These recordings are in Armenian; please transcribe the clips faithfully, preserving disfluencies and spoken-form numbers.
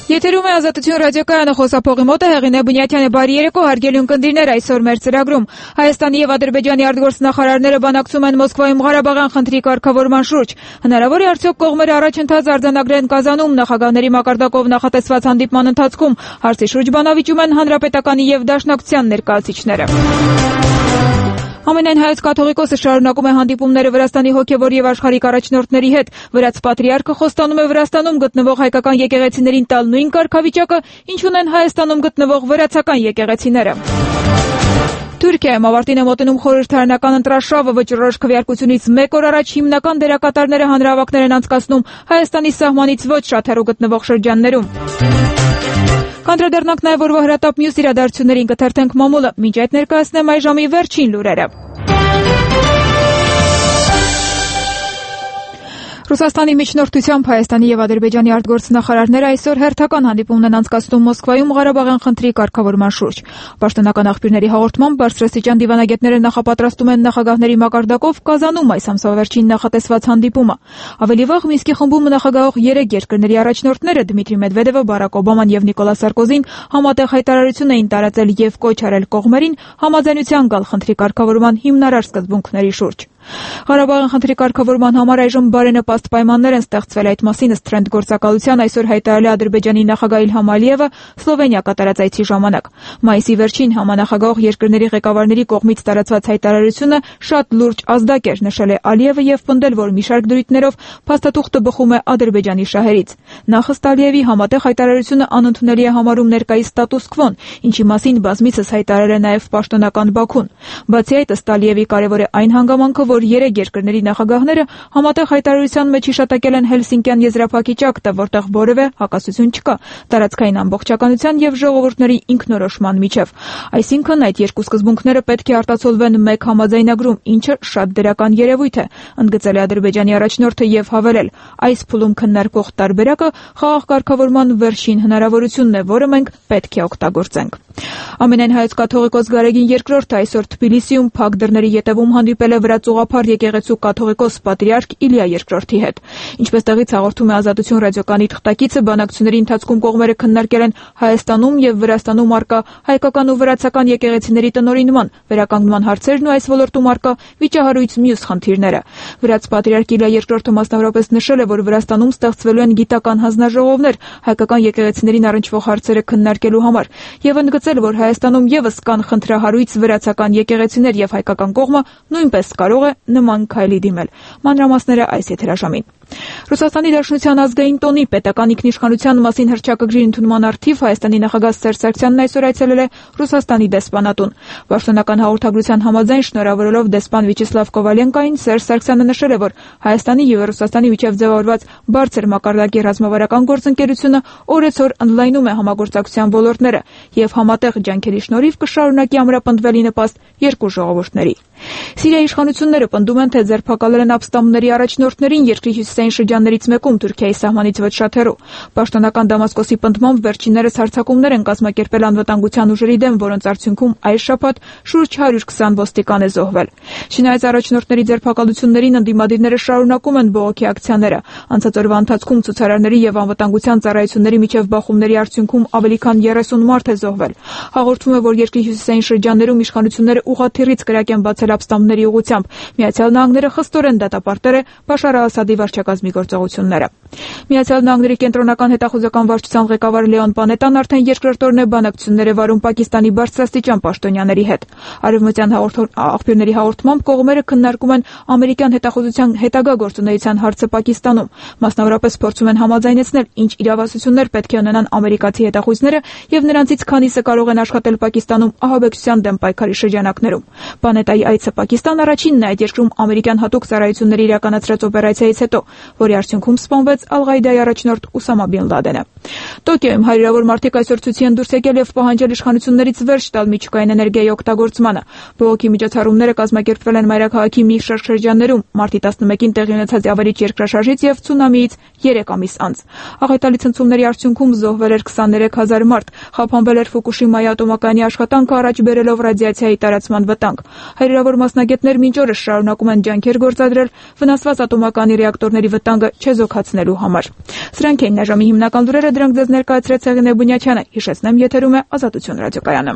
Եթերում է Ազատություն ռադիոկայանը, խոսափողի մոտ է Հեղինե Բնյատյանը։ Բարի երեկո, հարգելի ունկնդիրներ, այսօր մեր ծրագրում Հայաստանի եւ Ադրբեջանի արտգործնախարարները բանակցում են Մոսկվայում Ղարաբաղյան խնդրի կարգավորման շուրջ։ Հնարավոր է արդյոք կողմերը առաջընթաց արձանագրեն Կազանում նախագահների մակարդակով նախատեսված հանդիպման ընթացքում։ Հարցի շուրջ բանավիճում են Հանրապետականի եւ Դաշնակցության ներկայացուցիչները։ Ամենայն հայոց կաթողիկոսը շարունակում է հանդիպումները Վրաստանի հոգևոր եւ աշխարհիկ առաջնորդների հետ։ Վրաց պատրիարքը խոստանում է Վրաստանում գտնվող հայկական եկեղեցիներին տալ նույն կարգավիճակը, ինչ ունեն Հայաստանում գտնվող վրացական եկեղեցիները։ Թուրքիայում ավարտին է մոտենում խորհրդարանական ընտրաշավը, վճռորոշ քվեարկությունից մեկ օր առաջ հիմնական դերակատարները հանրահավաքներ են անցկացնում Հայաստանի սահմանից ոչ շատ հեռու գտնվող շրջաններում։ Կանդրադառնանք նաև օրվա հրատապ մյուս իրադարձություններին, կթերթենք մամուլը, մինչ այդ ներկայացնեմ այժմի վերջին լուրերը։ Ռուսաստանի միջնորդությամբ Հայաստանի եւ Ադրբեջանի արտգործնախարարները այսօր հերթական հանդիպումն են անցկացնում Մոսկվայում Ղարաբաղյան խնդրի կարգավորման շուրջ։ Պաշտոնական աղբյուրների հաղորդմամբ բարձրաստիճան դիվանագետները նախապատրաստում են նախագահների մակարդակով Կազանում այս ամսվա վերջին նախատեսված հանդիպումը։ Ավելի վաղ Մինսկի խմբում նախագահող երեք երկրների առաջնորդները Դմիտրի Մեդվեդևը, Բարակ Օբաման եւ Նիկոլա Սարկոզին համատեղ հայտարարություն էին տարածել եւ կոչ արել կողմերին համաձայնության գալ խնդրի կարգավորման հիմնարար սկզբունքների շուրջ։ Ղարաբաղյան խնդրի կարգավորման համար այժմ բարենպաստ պայմաններ են ստեղծվել, այդ մասին ըստ Trend գործակալության այսօր հայտարարել է Ադրբեջանի նախագահ Իլհամ Ալիևը Սլովենիա կատարած այցի ժամանակ։ Մայիսի վերջին համանախագահող երկրների ղեկավարների կողմից տարածված հայտարարությունը շատ լուրջ ազդակ էր, նշել է Ալիևը եւ պնդել, որ մի շարք դրույթներով փաստաթուղթը բխում է Ադրբեջանի շահերից։ Նախ ըստ Ալիևի համատեղ հայտարարությունը անընդունելի է համարում ներկայիս ստատուս քվոն, ինչի մասին բազմիցս հայտարարել է նաեւ պաշտոնական Բաքուն։ Բացի այդ, ըստ Ալիևի կարևոր է այն հանգամանքը, որ երեք երկրների նախագահները համատեղ հայտարարության մեջ հիշատակել են Հելսինկյան եզրափակիչ ակտը, որտեղ որևէ հակասություն չկա տարածքային ամբողջականության եւ ժողովուրդների ինքնորոշման միջև։ Այսինքն այդ երկու սկզբունքները պետք է արտացոլվեն մեկ համաձայնագրում, ինչը շատ դրական երևույթ է, ընդգծել է Ադրբեջանի առաջնորդը եւ հավելել. այս փուլում քննարկվող տարբերակը խաղաղ կարգավորման վերջին հնարավորությունն է, որը մենք պետք է օգտագործենք։ Ամենայն հայոց կաթողիկոս Գարեգին երկրորդը այսօր Թբիլիսիում փակ դռների ետևում հանդիպել է վրաց ուղղափառ եկեղեցու կաթողիկոս պատրիարք Իլիա երկրորդի հետ։ Ինչպես տեղից հաղորդում է Ազատություն ռադիոկայանի թղթակիցը, բանակցությունների ընթացքում կողմերը քննարկել են Հայաստանում եւ Վրաստանում արկա հայկական ու վրացական եկեղեցիների տնօրինման, վերականգնման հարցերն ու այս ոլորտում արկա վիճահարույց մյուս խնդիրները։ Վրաց պատրիարք Իլիա երկրորդը մասնավորապես նշել է, որ Վրաստանում ստեղծվելու են գիտական հանձնաժողովներ հայկական եկեղեցիներին առնչվող հարցերը քննարկելու համար եւ ընդգծել, որ Հայաստանում եւս կան խնդրահարույց վրացական եկեղեցիներ եւ հայկական կողմը նույնպես կարող է նման քայլի դիմել։ Մանրամասները այս եթերաժամին։ Ռուսաստանի Դաշնության ազգային տոնի պետական ինքնիշխանության մասին հռչակագրի ընդունման առթիվ Հայաստանի նախագահ Սերժ Սարգսյանն այսօր այցելել է Ռուսաստանի դեսպանատուն։ Պաշտոնական հաղորդագրության համաձայն շնորհավորելով դեսպան Վիաչեսլավ Կովալենկային, Սերժ Սարգսյանը նշել է, որ Հայաստանի եւ Ռուսաստանի միջև ձևավորված բարձր մակարդակի ռազմավարական գործընկերությունը օրեցօր ընդլայնում է համագործակցության ոլորտները եւ համատեղ ջանքերի շնորհիվ կշարունակի ամրապնդվելի նպաստ երկու ժողովուրդների։ Սիրիայի իշխանությունները պնդում են, թե ձերբակալել են ապստամբների առաջնորդներին երկրի հյուսիսային շրջաններից մեկում Թուրքիայի սահմանից ոչ շատ հեռու։ Պաշտոնական Դամասկոսի պնդմամբ վերջիններս հարձակումներ են կազմակերպել անվտանգության ուժերի դեմ, որոնց արդյունքում այս շաբաթ շուրջ հարյուր քսան ոստիկան է զոհվել։ Չնայած առաջնորդների ձերբակալություններին ընդդիմադիրները շարունակում են բողոքի ակցիաները։ Անցած օրվա ընթացքում ցուցարարների եւ անվտանգության ծառայությունների միջև բախումների արդյունքում ավելի քան երեսուն մարդ է զոհվել։ Հաղորդվում է, որ երկրի հյուսիսային շրջաններում իշխանությունները ուղղաթիռից կրակ են բացել ապստամբների ուղղությամբ։ Միացյալ Նահանգները խստորեն դատապարտել է Բաշար Ասադի վարչակազմի գործողությունները։ Միացյալ Նահանգների կենտրոնական հետախուզական վարչության ղեկավար Լեոն Պանետան արդեն երկրորդ օրն է բանակցություններ է վարում Պակիստանի բարձրաստիճան պաշտոնյաների հետ։ Արևմտյան աղբյուրների հաղորդմամբ կողմերը քննարկում են ամերիկյան հետախուզության հետագա գործունեության հարցը Պակիստանում։ Մասնավորապես փորձում են համաձայնեցնել, ինչ իրավասություններ պետք է ունենան ամերիկացի հետախույզները եւ նրանցից քանիսը կարող են աշխատել Պակիստանում ահաբեկչության դեմ պայքարի շրջանակներում։ Պանետայի այցը Պակիստան առաջինն է այդ երկրում ամերիկյան հատուկ ծառայությունների իրականացրած օպերացիայից հետո, որի արդյունքում սպանվեց Ալ-Ղաիդայի առաջնորդ Ուսամա Բին Լադենը։ Տոկիոյում հարյուրավոր մարդիկ այսօր ցույցի են դուրս եկել եւ պահանջել իշխանություններից վերջ տալ միջուկային էներգիայի օգտագործմանը։ Բողոքի միջոցառումները կազմակերպվել են մայրաքաղաքի մի շարք շրջաններում մարտի տասնմեկին տեղի ունեցած ավերիչ երկրաշարժից եւ ցունամիից երեք ամիս անց։ Աղետալի ցնցումների արդյունքում զոհվել էր քսաներեք հազար մարդ, խափանվել էր Ֆուկուշիմայի ատոմակայանի աշխատանքը առաջ բերելով ռադիացիայի տարածման վտանգ։ Հարյուրավոր մասնագետներ մինչ օրս շարունակում են ջանքեր գործադրել վնասված ատոմակայանի ռեակտորների վտանգը չեզոքացնելու ուսումնասիրելու համար։ Սրանք էին այժմի հիմնական լուրերը, դրանք ձեզ ներկայացրեց Հեղինե Բունյացյանը։ Հիշեցնեմ, եթերում է Ազատություն ռադիոկայանը։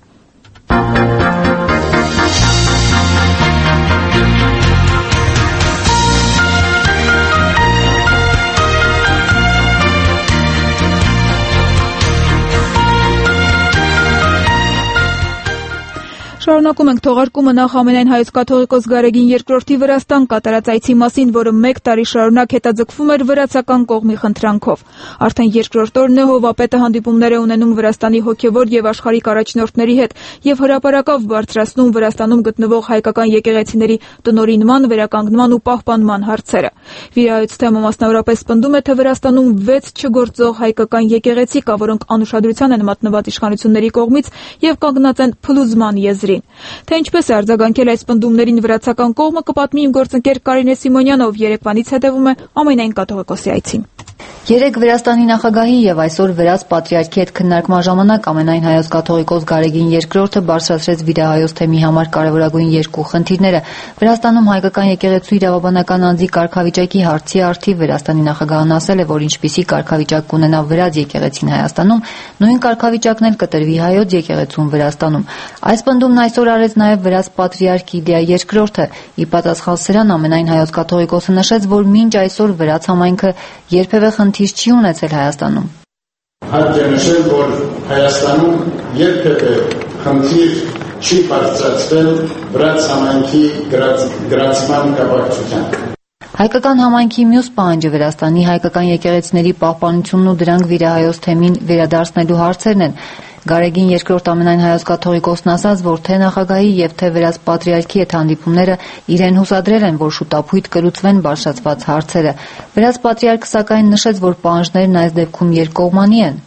Շարունակում ենք թողարկումը նախ ամենայն հայոց կաթողիկոս Գարեգին երկրորդի Վրաստան կատարած այցի մասին, որը մեկ տարի շարունակ հետաձգվում էր վրացական կողմի խնդրանքով։ Արդեն երկրորդ օրն է հովապետը հանդիպումներ է ունենում Վրաստանի հոգևոր եւ աշխարհիկ առաջնորդների հետ եւ հրապարակավ բարձրացնում Վրաստանում գտնվող հայկական եկեղեցիների տնօրինման, վերականգնման ու պահպանման հարցերը։ Վիրահայոց թեմը մասնավորապես պնդում է, թե Վրաստանում վեց չգործող հայկական եկեղեցի կա, որոնք անուշադրության են մատնված իշխանությունների կողմից եւ կանգնած են փլուզման եզրին։ Թե ինչպես է արձագանքել այս պնդումներին վրացական կողմը, կպատմի իմ գործընկեր Կարինե Սիմոնյանը, ով Երևանից հետևում է ամենայն կաթողիկոսի այցին։ Երեկ Վրաստանի նախագահի եւ այսօր Վրաց պատրիարքի հետ քննարկման ժամանակ ամենայն հայոց կաթողիկոս Գարեգին երկրորդը բարձրացրեց վիրահայոց թեմի համար կարևորագույն երկու խնդիրները։ Վրաստանում հայկական եկեղեցու իրավաբանական անձի կարգավիճակի հարցի առթիվ Վրաստանի նախագահն ասել է, որ ինչպիսի կարգավիճակ կունենա Վրաց եկեղեցին Հայաստանում, նույն կարգավիճակն էլ կտրվի հայոց եկեղեցուն Վրաստանում։ Այս պնդումն այսօր արեց նաեւ Վրաց պատրիարք Իլիա երկրորդը։ Ի պատասխան սրան ամենայն հայոց կաթողիկոսը նշեց, որ մինչ այսօր Վրաց համայնքը երբևէ խնդիր չի ունեցել Հայաստանում։ Հարկ է նշել, որ Հայաստանում երբևէ խնդիր չի բարձրացվել Վրաց համայնքի գրացման կապակցությամբ։ Հայկական համայնքի մյուս պահանջը Վրաստանի հայկական եկեղեցիների պահպանությունն ու դրանք վիրահայոց թեմին վերադարձնելու հարցերն են։ Գարեգին երկրորդ ամենայն հայոց կաթողիկոսն ասաց, որ թե նախագահի եւ թե Վրաց պատրիարքի հետ հանդիպումները իրեն հուսադրել են, որ շուտապույտ կլուծվեն բարձրացված հարցերը։ Վրաց պատրիարքը սակայն նշեց, որ պահանջներն այս դեպքում երկկողմանի են։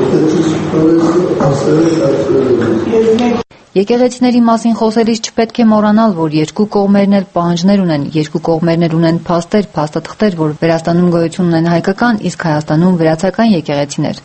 Եկեղեցիների մասին խոսելիս չպետք է մոռանալ, որ երկու կողմերն էլ պահանջներ ունեն, երկու կողմերն էլ ունեն փաստեր, փաստաթղթեր, որ Վրաստանում գոյություն ունեն հայկական, իսկ Հայաստանում վրացական եկեղեցիներ։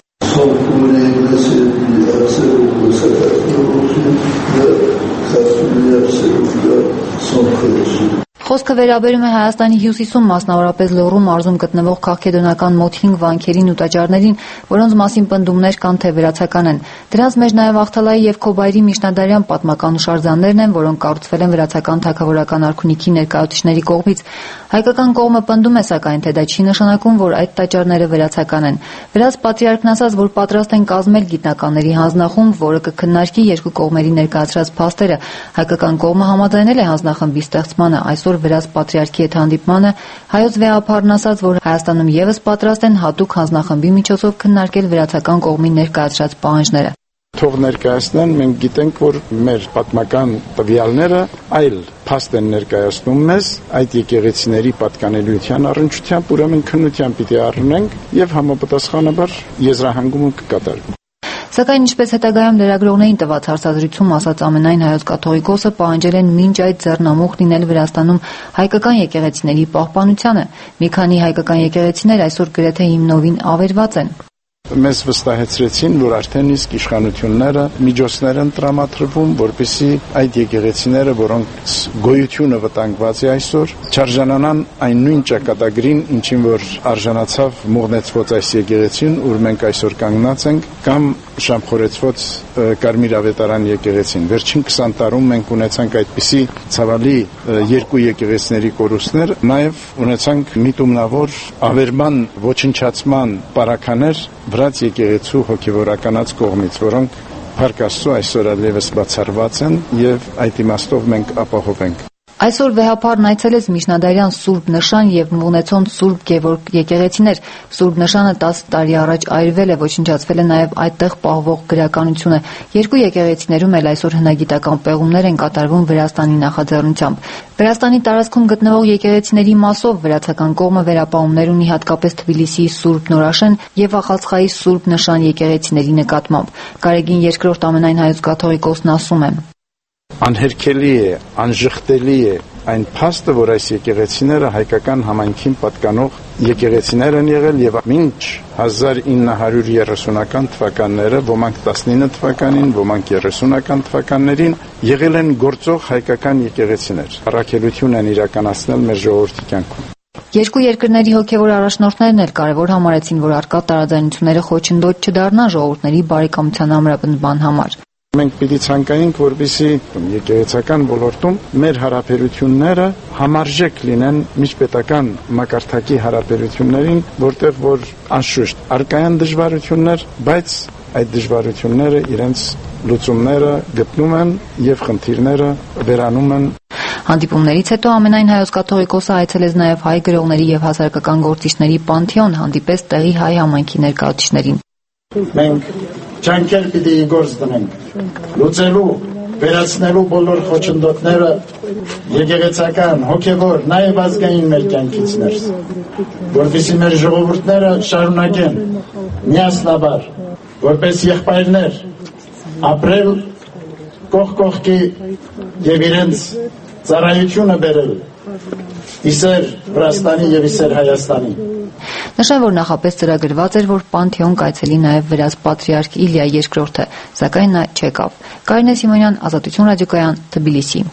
Խոսքը վերաբերում է Հայաստանի հյուսիսում, մասնավորապես Լոռու մարզում գտնվող քաղաքեդոնական մոտ հինգ վանքերին ու տաճարներին, որոնց մասին պնդումներ կան, թե վրացական են։ Դրանց մեջ նաև Աղթալայի եւ Քոբայրի միջնադարյան պատմական հուշարձաններն են, որոնք կառուցվել են վրացական թագավորական արքունիքի ներկայացուցիչների կողմից։ Հայկական կողմը պնդում է սակայն, թե դա չի նշանակում, որ այդ տաճարները վրացական են։ Վրաց պատրիարքն ասաց, որ պատրաստ են կազմել գիտնականների հանձնախումբ, որը կքննարկի երկու կողմերի ներկայացրած փաստերը։ Հայկական կողմը համաձայնել է հանձնախմբի ստեղծմանը, այսօր Վրաց պատրիարքի հետ հանդիպմանը հայոց վեհապարն ասաց, որ Հայաստանում եւս պատրաստ են հատուկ հանձնախմբի միջոցով քննարկել վրացական կողմի ներկայացրած պահանջները։ Թող ներկայացնեն, մենք գիտենք, որ մեր պատմական տվյալները այլ փաստ են ներկայացնում մեզ այդ եկեղեցիների պատկանելիության առնչությամբ, ուրեմն քննության պիտի առնենք եւ համապատասխանաբար եզրահանգումը կկատարվի։ Սակայն ինչպես հետագայում լրագրողներին տված հարցազրույցում ասաց ամենայն հայոց կաթողիկոսը, պահանջել են մինչ այդ ձեռնամուխ լինել Վրաստանում հայկական եկեղեցիների պահպանությանը։ Մի քանի հայկական եկեղեցիներ այսօր գրեթե հիմնովին ավերված են։ Մեզ վստահեցրեցին, որ արդեն իսկ իշխանությունները միջոցներ են տրամադրվում, որպեսզի այդ եկեղեցիները, որոնց գոյությունը վտանգված է այսօր, չարժանանան այն նույն ճակատագրին, ինչին որ արժանացավ մուղնեցված այս եկեղեցին, ուր մենք այսօր կանգնած ենք, կամ շամփորեցված Կարմիր ավետարան եկեղեցին։ Վերջին քսան տարում մենք ունեցանք այդպիսի ցավալի երկու եկեղեցիների կորուստներ, նաև ունեցանք միտումնավոր ավերման ոչնչացման պարագաներ Վրաց եկեղեցու հոգևորականած կողմից, որոնք Փառք Աստծո այսօր այլևս բացառված են եւ այդ իմաստով մենք ապահով ենք։ Այսօր վեհապարն այցելեց միջնադարյան Սուրբ Նշան եւ Մուղնեցոն Սուրբ Գևորգ եկեղեցիներ։ Սուրբ Նշանը տասը տարի առաջ այրվել է, ոչնչացվել է նաեւ այդտեղ պահվող գրականությունը։ Երկու եկեղեցիներում էլ այսօր հնագիտական պեղումներ են կատարվում Վրաստանի նախաձեռնությամբ։ Վրաստանի տարածքում գտնվող եկեղեցիների մասով վրացական կողմը վերապահումներ ունի հատկապես Թբիլիսիի Սուրբ Նորաշեն եւ Ախալցխայի Սուրբ Նշան եկեղեցիների նկատմամբ։ Գարեգին երկրորդ ամենայն հայոց կաթողիկոսն ասում է. Անհերքելի է, անժխտելի է այն փաստը, որ այս եկեղեցիները հայկական համայնքին պատկանող եկեղեցիներ են եղել եւ մինչ հազար ինը հարյուր երեսունական թվականները, ոմանք տասնինը թվականին, ոմանք երեսունական թվականներին եղել են գործող հայկական եկեղեցիներ։ Առաքելություն են իրականացնել մեր ժողովրդի կյանքում։ Երկու երկրների հոգևոր առաջնորդներն էլ կարևոր համարեցին, որ առկա տարաձայնությունները խոչընդոտ չդառնան ժողովուրդների բարեկամության ամրապնդման համար։ Մենք պիտի ցանկայինք, որպեսզի եկեղեցական ոլորտում մեր հարաբերությունները համարժեք լինեն միջպետական մակարդակի հարաբերություններին, որտեղ որ անշուշտ արկայան դժվարություններ, բայց այդ դժվարությունները իրենց լուծումները գտնում են եւ խնդիրները վերանում են։ Հանդիպումներից հետո ամենայն հայոց կաթողիկոսը այցելեց նաև հայ գրողների եւ հասարակական գործիչների պանթեոն, հանդիպեց տեղի հայ համայնքի ներկայացուցիչներին։ Մենք ջանքեր պիտի գործ դնենք լուծելու, վերացնելու բոլոր խոչընդոտները եկեղեցական, հոգևոր, նաև ազգային մեր կյանքից ներս, որպեսզի մեր ժողովուրդները շարունակեն միասնաբար, որպես եղբայրներ ապրել կողք կողքի եւ իրենց ծառայությունը բերել իսեր Վրաստանի եւ իսեր Հայաստանի։ Նշան, որ նախապես ծրագրված էր, որ պանթեոն կայցելի նաև վրաց պատրիարք Իլիա երկրորդը, սակայն նա չեկավ։ Կարինե Սիմոնյան, Ազատություն ռադիոկայան, Թբիլիսի։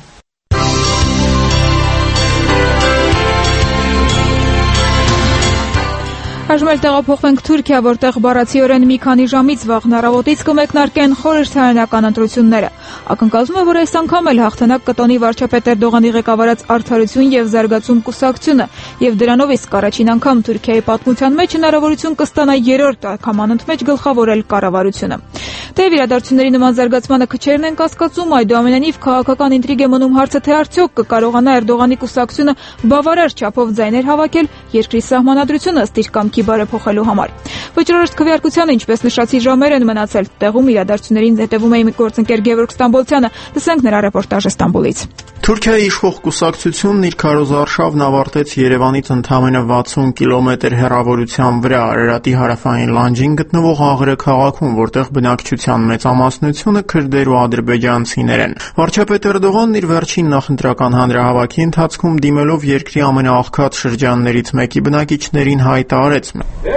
Այժմ էլ տեղափոխվենք Թուրքիա, որտեղ բառացիորեն մի քանի ժամից վաղն առավոտից կմեկնարկեն խորհրդարանական ընտրությունները։ Ակնկալվում է, որ այս անգամ էլ հաղթանակ կտոնի վարչապետ Էրդողանի ղեկավարած Արդարություն եւ զարգացում կուսակցությունը, եւ դրանով իսկ առաջին անգամ Թուրքիայի պատմության մեջ հնարավորություն կստանա երրորդ անգամ անընդմեջ գլխավորել կառավարությունը։ Թեև իրադարձությունների նման զարգացմանը քչերն են կասկածում, այդուամենայնիվ քաղաքական ինտրիգ է մնում հարցը, թե արդյոք կկարողանա Էրդողանի կուսակցությունը բավարար չափով ձայներ հավաքել երկրի սահմանադրությունը ըստ իր կամքի բարեփոխելու համար։ Վճռորոշ քվեարկությանը, ինչպես նշացի, ժամեր են մնացել, տեղում իրադարձություններին հետևում է իմ գործընկեր Գևորգ Ստամբոլցյանը, լսենք նրա ռեպորտաժը Ստամբուլից։ Թուրքիայի իշխող կուսակցությունն իր քարոզարշավն ավարտեց Երևանից ընդամենը վաթսուն կիլոմետր հեռավորության վրա Արարատի հարավային լանջին գտնվող Աղրե քաղաքում, որտեղ բնակչության մեծամասնությունը քրդեր ու ադրբեջանցիներ են։ Վարչապետ Էրդողանն իր վերջին նախընտրական հանրահավաքի ընթացքում դիմելով երկրի ամենաաղքատ շրջաններից մեկի բնակիչներին հայտարարեց.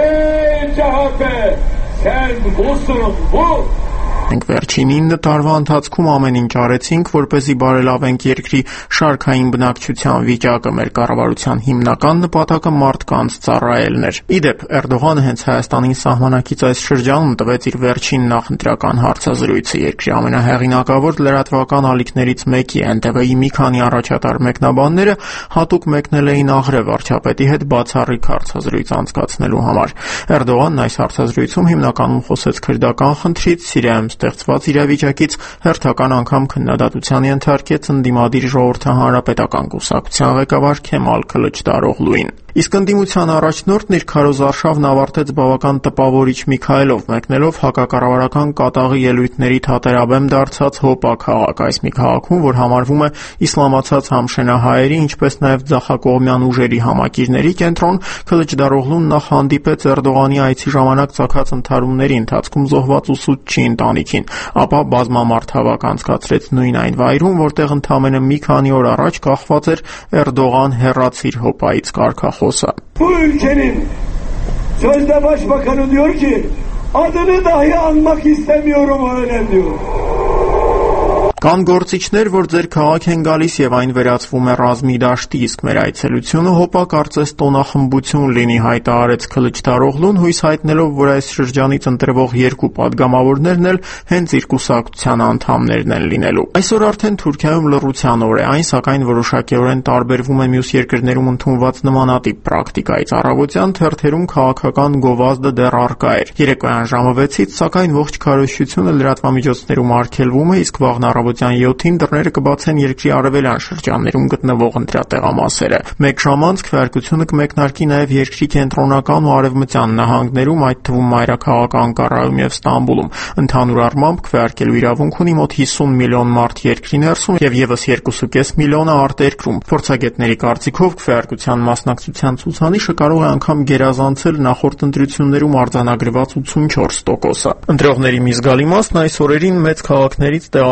Մենք վերջին ինը տարվա ընթացքում ամեն ինչ արեցինք, որպեսզի բարելավենք երկրի շարքային բնակչության վիճակը։ Մեր կառավարության հիմնական նպատակը մարդկանց ծառայելն էր։ Իդեպ, Էրդողանը հենց Հայաստանի սահմանակից այս շրջանում տվեց իր վերջին նախընտրական հարցազրույցը։ Երկրի ամենահեղինակավոր լրատվական ալիքներից մեկի Էն Տե Վի-ի մի քանի առաջատար մեկնաբանները հատուկ մեկնել էին Աղրե վարչապետի հետ բացառիկ հարցազրույց անցկացնելու համար։ Էրդողանն այս հարցազրույցում հիմնականում խոսեց քրդական խնդրից, Սիրիայում ստեղծված իրավիճակից, հերթական անգամ քննադատության ենթարկեց ընդդիմադիր ժողովրդահանրապետական կուսակցության ղեկավար Քեմալ Քլիչդարօղլուին։ Իսկ ընդդիմության առաջնորդն իր քարոզարշավն ավարտեց բավական տպավորիչ Միքայելով, մեկնելով հակակառավարական կատաղի ելույթների թատերաբեմ դարձած Հոպա քաղաք։ Այս մի քաղաքում, որ համարվում է իսլամացած համշենահայերի, ինչպես նաև ձախակողմյան ուժերի համակիրների կենտրոն, Քլիչդարօղլուն նախ հանդիպեց Էրդողանի այցի ժամանակ ծագած ընդհարումների ընթացքում զոհված ուսուցչի ընտանիքին, ապա բազմամարդ հավաք անցկացրեց նույն այն վայրում, որտեղ ընդամենը մի քանի օր առաջ կախված էր Էրդողան հեռացիր Հոպայից կարգախոս. Bu ülkenin sözde başbakanı diyor ki adını dahi anmak istemiyorum öyle diyor. Կան գործիչներ, որ ձեր քաղաք են գալիս եւ այն վերածվում է ռազմի դաշտի, իսկ մեր այցելությունը Հոպա կարծես տոնախմբություն լինի, հայտարարեց Քլիչդարօղլուն, հույս հայտնելով, որ այս շրջանից ընտրվող երկու падգամավորներն էլ հենց իր կուսակցության անդամներն են լինելու։ Այսօր արդեն Թուրքիայում լռության օր է, այն սակայն որոշակիորեն տարբերվում է մյուս երկրներում ընդունված նմանատիպ պրակտիկայից։ Առավոտյան թերթերում քաղաքական գովազդը դեռ առկա էր։ Երեկոյան ժամը վեցից, սակայն ողջ քարոզչությունը լրատվամիջոցներում արգելվում է, իսկ վաղն առավոտյան յոթին դռները կբացեն երկրի արևելյան շրջաններում գտնվող ընտրատեղամասերը։ Մեկ ժամ անց քվեարկությունը կմեկնարկի նաև երկրի կենտրոնական ու արևմտյան նահանգներում, այդ թվում մայրաքաղաք Անկարայում եւ Ստամբուլում։ Ընդհանուր առմամբ քվեարկելու իրավունք ունի մոտ հիսուն միլիոն մարդ երկրի ներսում եւ եւս երկու կόμμα պենս միլիոնը արտերկրում։ Փորձագետների կարծիքով քվեարկության մասնակցության ցուցանիշը կարող է անգամ գերազանցել նախորդ ընտրություններում արձանագրված ութսունչորս տոկոսը։ Ընտրողների մի զգալի մասն այս օրերին մեծ քաղաքներից տեղափոխվում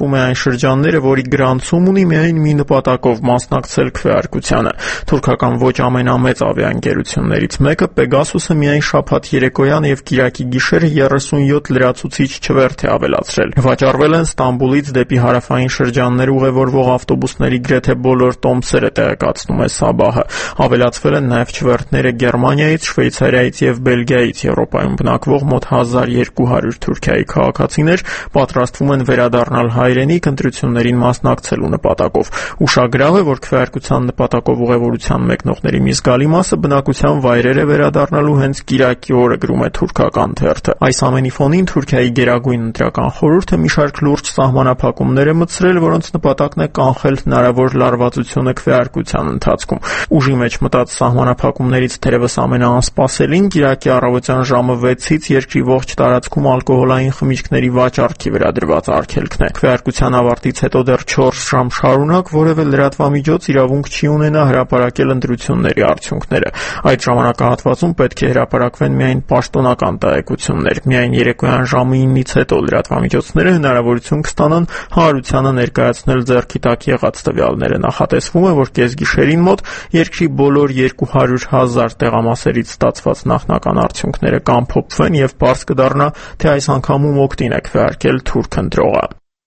կազմում է այն շրջանները, որի գրանցում ունի միայն մի նպատակով մասնակցել քվեարկությանը։ Թուրքական ոչ ամենամեծ ավիաընկերություններից մեկը Pegasus-ը միայն շաբաթ երեկոյան եւ կիրակի գիշերը երեսունյոթ լրացուցիչ չվերթ է ավելացրել։ Վաճառվել են Ստամբուլից դեպի հարավային շրջաններ ուղևորվող ավտոբուսների գրեթե բոլոր տոմսերը, տեղեկացնում է Սաբահը։ Ավելացվել են նաեւ չվերթները Գերմանիայից, Շվեյցարիայից եւ Բելգիայից։ Եվրոպայում բնակվող մոտ հազար երկու հարյուր Թուրքիայի քաղաքացիներ պատրաստվում են վերադառնալ հայրենիք ընտրություններին մասնակցելու նպատակով։ Ուշագրավ է, որ քվեարկության նպատակով ուղևորության մեկնողների մի զգալի մասը բնակության վայրեր է վերադառնալու հենց կիրակի օրը, գրում է թուրքական թերթը։ Այս ամենի ֆոնին Թուրքիայի Գերագույն ընտրական խորհուրդը մի շարք լուրջ սահմանափակումներ է մտցրել, որոնց նպատակն է կանխել հնարավոր լարվածությունը քվեարկության ընթացքում։ Ուժի մեջ մտած սահմանափակումներից թերևս ամենաանսպասելին կիրակի առավոտյան ժամը վեցից երկրի ողջ տարածքում ալկոհոլային խմիչքների վաճառքի վրա դրված արգելքն է։ Քվեարկության ավարտից հետո դեռ չորս ժամ շարունակ որևէ լրատվամիջոց իրավունք չի ունենա հրապարակել ընտրությունների արդյունքները։ Այդ ժամանակահատվածում պետք է հրապարակվեն միայն պաշտոնական տեղեկություններ։ Միայն երեկոյան ժամը ինից հետո լրատվամիջոցները հնարավորություն կստանան հանրությանը ներկայացնել ձեռքի տակ եղած տվյալները։ Նախատեսվում է, որ կեսգիշերին մոտ երկրի բոլոր երկու հարյուր հազար տեղամասերից ստացված նախնական արդյունքները կամփոփվեն եւ պարզ կդառնա, թե այս անգամ ում օգտին է քվեարկել թուրք ընտրողը։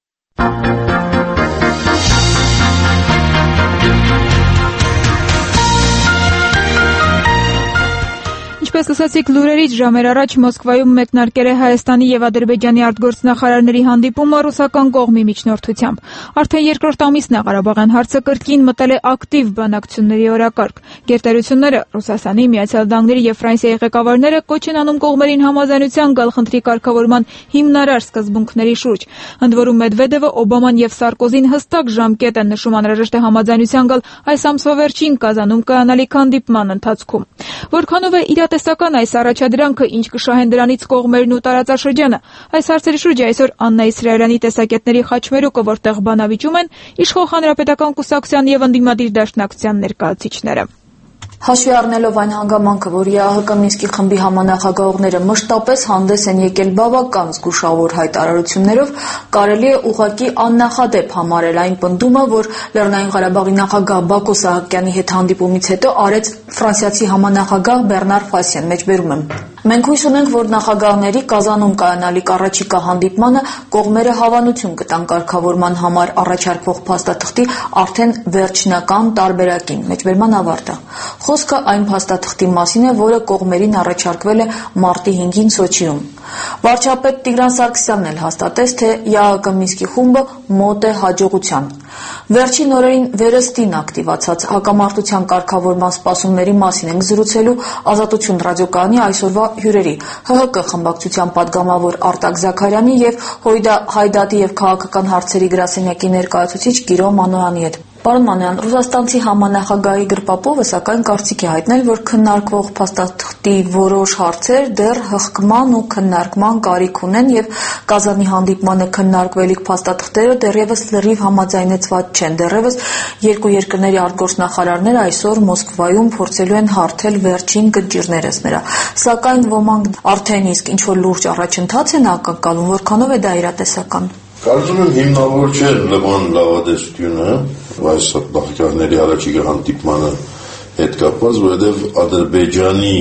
Ինչպես լսեցիք լուրերից, ժամեր առաջ Մոսկվայում մեկնարկել է Հայաստանի եւ Ադրբեջանի արտգործնախարարների հանդիպումը ռուսական կողմի միջնորդությամբ։ Արդեն երկրորդ ամիսն է Ղարաբաղյան հարցը կրկին մտել է ակտիվ բանակցությունների օրակարգ։ Գերտերությունները, Ռուսաստանի, Միացյալ Նահանգների եւ Ֆրանսիայի ղեկավարները կոչ են անում կողմերին համաձայնության գալ խնդրի կարգավորման հիմնարար սկզբունքների շուրջ։ Ընդ որում Մեդվեդևը, Օբաման եւ Սարկոզին հստակ ժամկետ են նշում անհրաժեշտ է համաձայնության գալ այս ամսվա վերջին Կազանում կայանալիք հանդիպման ընթացքում։ Որքանով է իրատեսական այս առաջադրանքը, ինչ կշահեն դրանից կողմերն ու տարածաշրջանը։ Այս հարցերի շուրջ այսօր Աննա Իսրայելյանի տեսակետների խաչմերուկը, որտեղ բանավիճում են իշխող հանրապետական կուսակցության եւ ընդդիմադիր դաշնակցության ներկայացուցիչները։ Հաշվի առնելով այն հանգամանքը, որ ԵԱՀԿ Մինսկի խմբի համանախագահողները մշտապես հանդես են եկել բավական զգուշավոր հայտարարություններով, կարելի է ուղղակի աննախադեպ համարել այն պնդումը, որ Լեռնային Ղարաբաղի նախագահ Բակո Սահակյանի հետ հանդիպումից հետո արեց ֆրանսիացի համանախագահ Բեռնար Ֆասիան, մեջբերում եմ։ Մենք հույս ունենք, որ նախագահների Կազանում կայանալիք առաջիկա հանդիպմանը կողմերը հավանություն կտան կարգավորման համար առաջարկվող փաստաթղթի արդեն վերջնական տարբերակին, մեջբերման ավարտը։ Խոսքը այն փաստաթղթի մասին է, որը կողմերին առաջարկվել է մարտի հինգին Սոչիում։ Վարչապետ Տիգրան Սարգսյանն էլ հաստատեց, թե ԵԱՀԿ Մինսկի խումբը մոտ է հաջողության։ Վերջին օրերին վերստին ակտիվացած հակամարտության կարգավորման սպասումների մասին ենք զրուցելու Ազատություն ռադիոկայանի այսօրվա հյուրերի՝ ՀՀԿ խմբակցության падգամավոր Արտակ Զաքարյանի եւ Հույդա Հայդատի եւ քաղաքական հարցերի գրասենյակի ներկայացուցիչ Կիրո Մանոյանի հետ։ Պարոն Մանոյան, ռուսաստանցի համանախագահի Գրպապովը սակայն կարծիք է հայտնել, որ քննարկվող փաստաթղթի որոշ հարցեր դեռ հղկման ու քննարկման կարիք ունեն եւ Կազանի հանդիպմանը քննարկվելիք փաստաթղթերը դեռևս լրիվ համաձայնեցված չեն։ Դեռևս երկու երկրների արտգործնախարարները այսօր Մոսկվայում փորձելու են հարթել վերջին գնճիրներս նրա։ Սակայն ոմանք արդեն իսկ ինչ-որ լուրջ առաջընթաց են ակնկալում, որքանով է դա իրատեսական։ Կարծում եմ հիմնավոր չէ լավան լավադեսությունը այս նախագահների առաջիկա հանդիպմանը հետ կապված, որովհետև Ադրբեջանի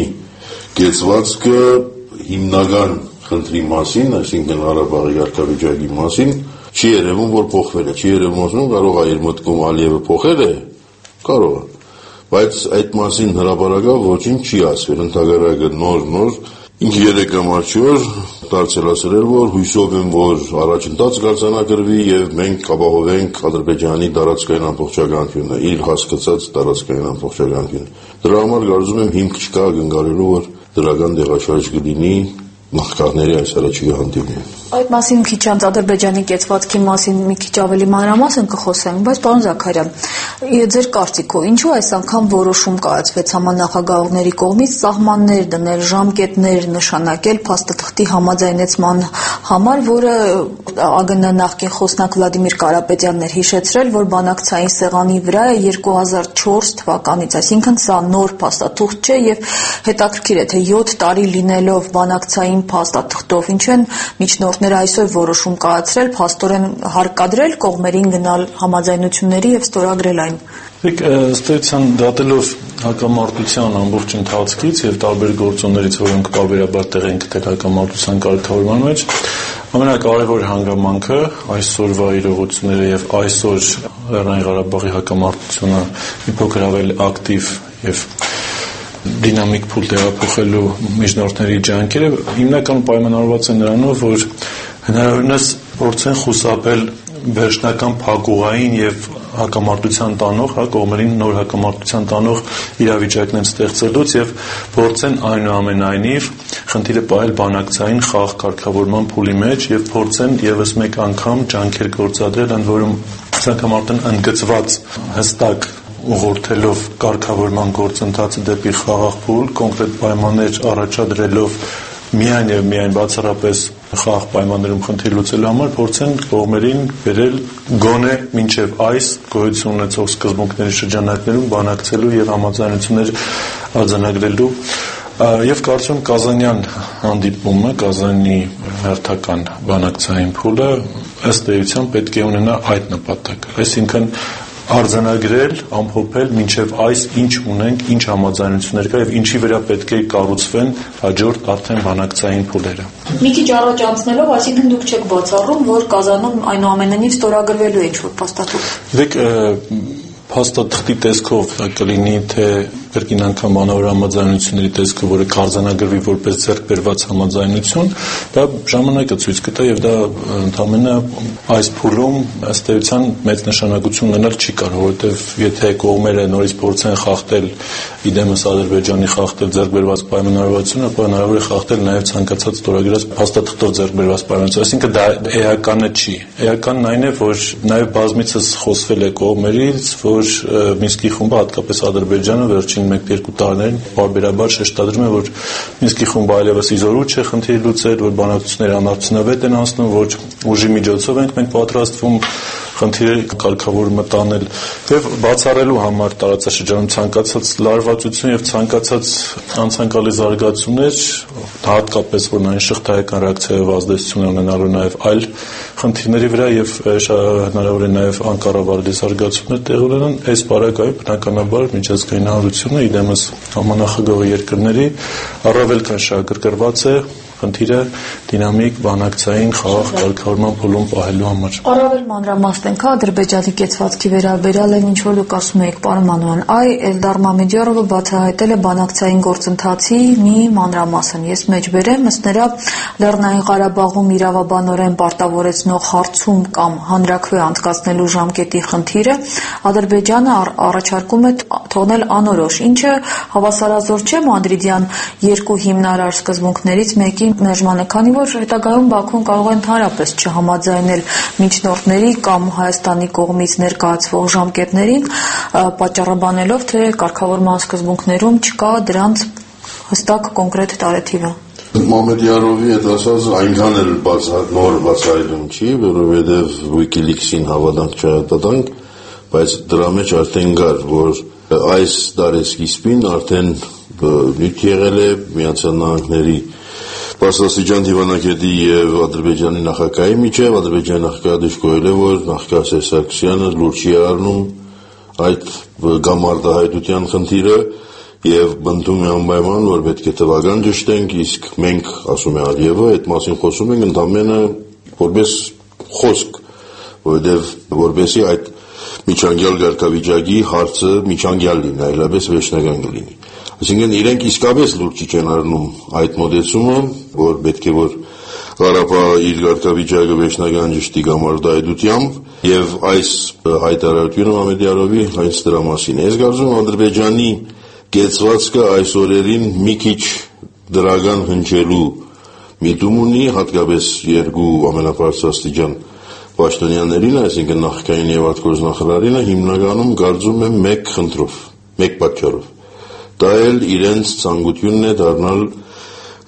կեցվածքը հիմնական խնդրի մասին, այսինքն Ղարաբաղի կարգավիճակի մասին, չի երևում, որ փոխվել է, չի երևում, որ կարող է իր մտքում Ալիևը փոխել է, կարող է, բայց այդ մասին հրապարակավ ոչինչ չի ասվել, ընդհանրապես նոր-նոր ինք երեք ամաչոր դարձելասրել, որ հույսով եմ, որ առաջընթաց կարձանագրվի եւ մենք կապահովենք Ադրբեջանի տարածքային ամբողջականությունը, իր հասկացած տարածքային ամբողջականությունը։ Դրա համար կարծում եմ հիմք չկա ակնկալելու, որ դրական տեղաշարժ կլինի նախագահների այս առաջիկա հանդիպումը։ Այդ մասին մի քիչ անց Ադրբեջանի կեցվածքի մասին մի քիչ ավելի մանրամասն կխոսենք, բայց պարոն Զաքարյան, ձեր կարծիքով ինչու այս անգամ որոշում կայացվեց համանախագահողների կողմից սահմաններ դնել, ժամկետներ նշանակել փաստաթղթի համաձայնեցման համար, որը ԱԳՆ նախկին խոսնակ Վլադիմիր Կարապետյանն էր հիշեցրել, որ բանակցային սեղանի վրա է երկու հազար չորս թվականից, այսինքն սա նոր փաստաթուղթ չէ եւ հետաքրքիր է, թե յոթ տարի լինելով բանակցային փաստաթղթով, ինչ են միջնորդները այսօր որոշում կայացրել, փաստորեն հարկադրել կողմերին գնալ համաձայնությունների եւ ստորագրել այն։ Ըստ էության դատելով հակամարտության ամբողջ ընթացքից եւ տարբեր գործոններից, որոնք տարբերաբար տեղ են գտել հակամարտության կարգավորման մեջ, ամենակարևոր հանգամանքը այսօրվա իրողությունները եւ այսօր Լեռնային Ղարաբաղի հակամարտությունը մի փոքր ավելի ակտիվ եւ դինամիկ փուլ տեղափոխելու միջնորդների ջանքերը հիմնականում պայմանավորված են նրանով, որ հնարավորինս փորձեն խուսափել վերջնական փակուղային եւ հակամարտության տանող, հա կողմերին նոր հակամարտության տանող իրավիճակներ ստեղծելուց եւ փորձեն այնուամենայնիվ խնդիրը պահել բանակցային խաղ կարգավորման փուլի մեջ եւ փորձեն եւս մեկ անգամ ջանքեր գործադրել, ընդ որում հակամարտն ընդգծված հստակ ուղղորդելով կարգավորման գործընթացը դեպի խաղաղ փուլ, կոնկրետ պայմաններ առաջադրելով միայն եւ միայն բացառապես խաղաղ պայմաններում խնդիր լուծելու համար փորձեն կողմերին բերել գոնե մինչեւ այս գոյություն ունեցող սկզբունքների շրջանակներում բանակցելու եւ համաձայնություններ արձանագրելու եւ կարծում Կազանյան հանդիպումը, Կազանի հերթական բանակցային փուլը ըստ էության պետք է ունենա այդ նպատակը, այսինքն արձանագրել, ամփոփել մինչև այս ինչ ունենք, ինչ համաձայնություններ կա եւ ինչի վրա պետք է կառուցվեն հաջորդ արդեն բանակցային փուլերը։ Մի քիչ առաջ անցնելով, այսինքն դուք չեք բացառում, որ Կազանում այնուամենայնիվ ստորագրվելու է ինչ-որ փաստաթուղթ։ Դեք փաստաթղթի տեսքով կլինի, թե կրկին անգամ անավոր համաձայնությունների տեսքով, որը կարձանագրվի որպես ձեռք բերված համաձայնություն, դա ժամանակը ցույց կտա եւ դա ընդհանրապես այս փուլում ըստ էության մեծ նշանակություն ունենալ չի կարող, որովհետեւ եթե կողմերը նորից փորձեն խախտել իդեմս Ադրբեջանի խախտել ձեռք բերված պայմանավորվածությունը, ապա հնարավոր է խախտել նաեւ ցանկացած ստորագրած փաստաթղթով ձեռք բերված պայմանավորվածություն, այսինքն դա էականը չի։ Էականն այն է, որ նաեւ բազմիցս խոսվել է կողմերից, որ Մինսկի խումբը, հատկապես Ադրբեջանը վերջին մեկ-երկու տարիներին բարբերաբար շեշտադրում է, որ Մինսկի խումբը այլևս իզորու չէ խնդիրի լուծել, որ բանակցությունները անարդյունավետ են անցնում, որ ուժի միջոցով ենք մենք պատրաստվում խնդիրի կարգավորումը տանել եւ բացառելու համար տարածաշրջանում ցանկացած լարվածություն եւ ցանկացած անցանկալի զարգացումներ, հատկապես որ այն շղթայական ռեակցիայով ազդեցություն ունենալու նաեւ այլ խնդիրների վրա եւ հնարավոր է նաեւ անկառավարելի զարգացումներ տեղ ունենան, այս բարակայում բնականաբար միջազգային հանրությունը իդեմս համանախագահ երկրների առավել քան շահագրգռված է խնդիրը դինամիկ բանակցային խաղաղ կարգավորման փուլում պահելու համար։ Առավել մանրամասն ենք Ադրբեջանի կեցվածքի վերաբերյալ այն ինչ որ դուք ասում եք, պարոն Մանույան, այ Էլդար Մամեդյարովը բացահայտել է բանակցային գործընթացի մի մանրամասն։ Ես մեջ բերեմ, ըստ նրա Լեռնային Ղարաբաղում իրավաբանորեն պարտավորեցնող հարցում կամ հանրաքվե անցկացնելու ժամկետի խնդիրը Ադրբեջանը առաջարկում է թողնել անորոշ, ինչը հավասարազոր չէ Մադրիդյան երկու հիմնարար սկզբունքներից մեկի մերժմանը, քանի որ հետագայում Բաքուն կարող է ընդհանրապես չհամաձայնել միջնորդների կամ Հայաստանի կողմից ներկայացվող ժամկետներին, պատճառաբանելով, թե կարգավորման սկզբունքներում չկա դրանց հստակ կոնկրետ տարեթիվը։ Մամեդյարովի հետ ասած այնքան էլ նոր բացահայտում չի, որովհետև Wikileaks-ին հավատանք չհատանք, բայց դրա մեջ արդեն կար, որ այս դարեսկիզբին արդեն նյութ եղել է Միացյալ Նահանգների Պարսաստիճան դիվանագետի եւ Ադրբեջանի նախագահի միջեւ, Ադրբեջանի նախագահը դժգոհել է, որ նախագահ Սերժ Սարգսյանը լուրջ չի առնում այդ գամարտահայտության խնդիրը եւ բնդում է անպայման, որ պետք է թվական ճշտենք, իսկ մենք, ասում է Ալիևը, այդ մասին խոսում ենք ընդամենը որպես խոսք, որովհետեւ որպեսի այդ միջանկյալ կարգավիճակի հարցը միջանկյալ լինի, այլապես վերջնական կլինի։ Այսինքն իրենք իսկապես լուրջ չեն առնում այդ մոտեցումը, որ պետք է որ Ղարաբաղը իր կարգավիճակը վերջնական ճշտի գամարտահայտությամբ եւ այս հայտարարությունը Մամեդյարովի հենց դրա մասին է։ Ես կարծում եմ Ադրբեջանի կեցվածքը այս օրերին մի քիչ դրական հնչելու միտում ունի, հատկապես երկու ամենաբարձրաստիճան պաշտոնյաներին, այսինքն նախկային եւ արտգործնախարարինը հիմնականում կարծում եմ մեկ խնդրով, մեկ պատճառով։ Դա էլ իրենց ցանկությունն է դառնալ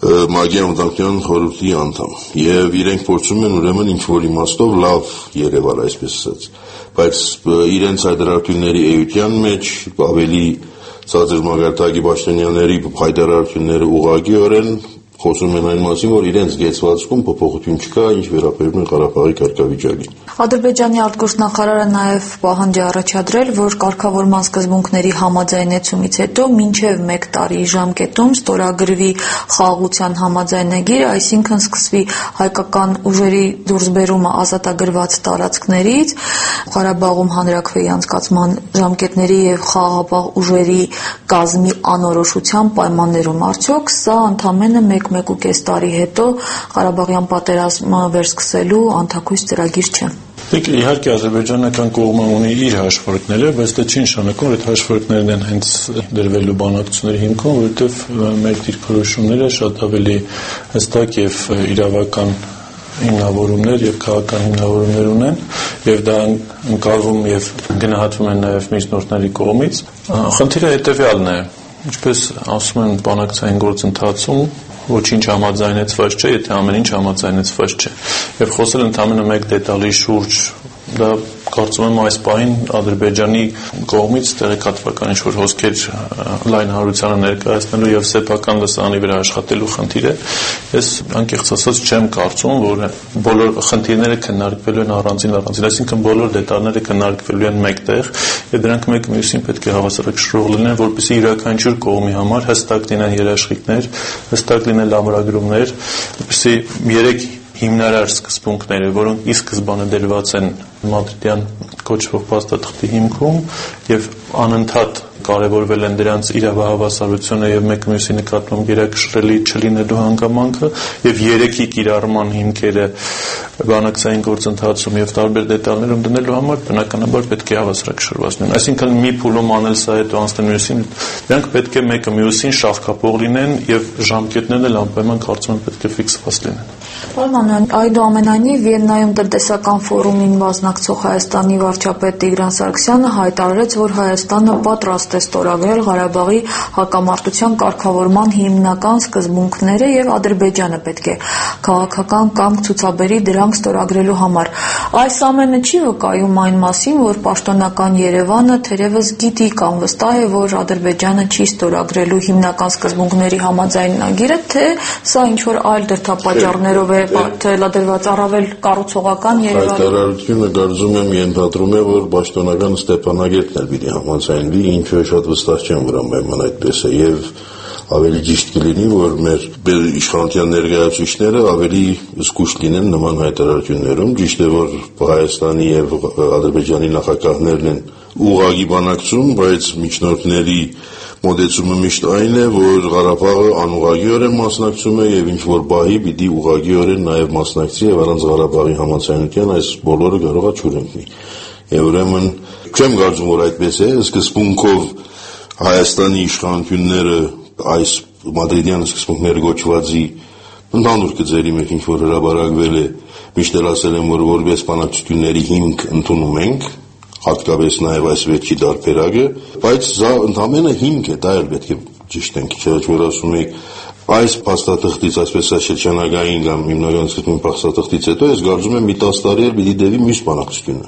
Մագիա Մտանքյան խորհրդի անդամ եւ իրենք փորձում են ուրեմն ինչ-որ իմաստով լավ երևալ, այսպես ասած, բայց իրենց հայտարարությունների էության մեջ ավելի ցածր մագարտակի պաշտոնյաների հայտարարությունները ուղղակիորեն խոսում են այն մասին, որ իրենց գեցվածքում փոփոխություն չկա, ինչ վերաբերում է Ղարաբաղի կարգավիճակին։ Ադրբեջանի արտգործնախարարը նաև պահանջ է առաջադրել, որ կարգավորման սկզբունքների համաձայնեցումից հետո մինչև մեկ տարի ժամկետում ստորագրվի խաղաղության համաձայնագիր, այսինքն սկսվի հայկական ուժերի դուրսբերումը ազատագրված տարածքներից, Ղարաբաղում հանրաքվեի անցկացման ժամկետների եւ խաղաղապահ ուժերի կազմի անորոշության պայմաններում։ Արդյոք սա ընդամենը մեկ մեկ ու կես տարի հետո Ղարաբաղյան պատերազմը վերսկսելու անթաքույց ծրագիր չէ։ Իհարկե ադրբեջանական կողմը ունի իր հաշվարկները, բայց դա չի նշանակում, որ այդ հաշվարկներն են հենց դրվելու բանակցությունների հիմքում, որովհետև մեր դիրքորոշումները շատ ավելի հստակ եւ իրավական հիմնավորումներ եւ քաղաքական հիմնավորումներ ունեն, եւ դա ընկալվում եւ գնահատվում են նաեւ միջնորդների կողմից։ Խնդիրը հետեւյալն է, ինչպես ասում են բանակցային գործընթացում, ոչինչ համաձայնեցված չէ, եթե ամեն ինչ համաձայնեցված չէ։ Եվ խոսել ընդամենը մեկ դետալի շուրջ, դա կարծում եմ այս պահին Ադրբեջանի կողմից տեղեկատվական ինչ-որ հոսքեր լայն հանրությանը ներկայացնելու եւ սեփական լսարանի վրա աշխատելու խնդիր է։ Ես անկեղծ ասած չեմ կարծում, որ բոլոր խնդիրները քննարկվելու են առանձին առանձին, այսինքն բոլոր դետալները քննարկվելու են մեկտեղ եւ դրանք մեկը մյուսին պետք է հավասարակշռող լինեն, որպեսզի յուրաքանչյուր կողմի համար հստակ լինեն երաշխիքներ, հստակ լինեն ամրագրումներ, որպեսզի երեք հիմնարար սկզբունքները, որոնք ի սկզբանե դրված են մադրիդյան կոչվող փաստաթղթի հիմքում եւ անընդհատ կարևորվել են դրանց իրավահավասարությունը եւ մեկ մյուսի նկատմամբ գերակշռելի չլինելու հանգամանքը եւ երեքի կիրառման հիմքերը բանակցային գործընթացում եւ տարբեր դետալներում դնելու համար բնականաբար պետք է հավասարակշռված լինեն։ Այսինքն մի փուլում անել սա հետո անցնել մյուսին, դրանք պետք է մեկը մյուսին շաղկապող լինեն եւ ժամկետներն էլ անպայման կարծում եմ պետք է ֆիքսված լինեն։ Պարոն, այդուամենայնիվ Վիեննայում տնտեսական ֆորումին մասնակցող Հայաստանի վարչապետ Տիգրան Սարգսյանը հայտարարեց, որ Հայաստանը պատրաստ է ստորագրել Ղարաբաղի հակամարտության կարգավորման հիմնական սկզբունքները եւ Ադրբեջանը պետք է քաղաքական կամք ցուցաբերի դրանք ստորագրելու համար։ Այս ամենը չի վկայում այն մասին, որ պաշտոնական Երևանը թերևս գիտի կամ վստահ է, որ Ադրբեջանը չի ստորագրելու հիմնական սկզբունքների համաձայնագիրը, թե սա ինչ-որ այլ դրդապատճառներով է թելադրված առավել կառուցողական Երևանի։ Հայտարարությունը կարծում եմ ենթադրում է, որ պաշտոնական Ստեփանագերտն էլ պիտի համաձայնվի, ինչը շատ վստահ չեմ, որ անպայման այդպես է եւ ավելի ճիշտ կլինի, որ մեր իշխանության ներկայացուցիչները ավելի զգուշ լինեն նման հայտարարություններում։ Ճիշտ է, որ Հայաստանի եւ Ադրբեջանի նախագահներն են ուղղակի բանակցում, բայց միջնորդների մոտեցումը միշտ այն է, որ Ղարաբաղը անուղղակիորեն մասնակցում է եւ ինչ որ բահի պիտի ուղղակիորեն նաեւ մասնակցի եւ առանց Ղարաբաղի համաձայնության այս բոլորը կարող է չուր ընկնի։ Եվ ուրեմն չեմ կարծում, որ այդպես է, սկզբունքով Հայաստանի իշխանությունները այս մադրիդյան սկզբունքները գոչվածի ընդհանուր գծերի մեջ ինչ որ հրաբարակվել է, միշտ ասել եմ, որ որպես բանակցությունների հիմք ընդունում ենք, հատկապես նաև այս վերջի դարբերակը, բայց դա ընդամենը հիմք է, դա էլ պետք է ճիշտ ենք, չէ՞ որ ասում եք այս փաստաթղթից, այսպես ասած շրջանագային կամ հիմնական սկզբունքի փաստաթղթից հետո ես կարծում եմ մի տասը տարի էլ պիտի դեպի մյուս բանակցությունը,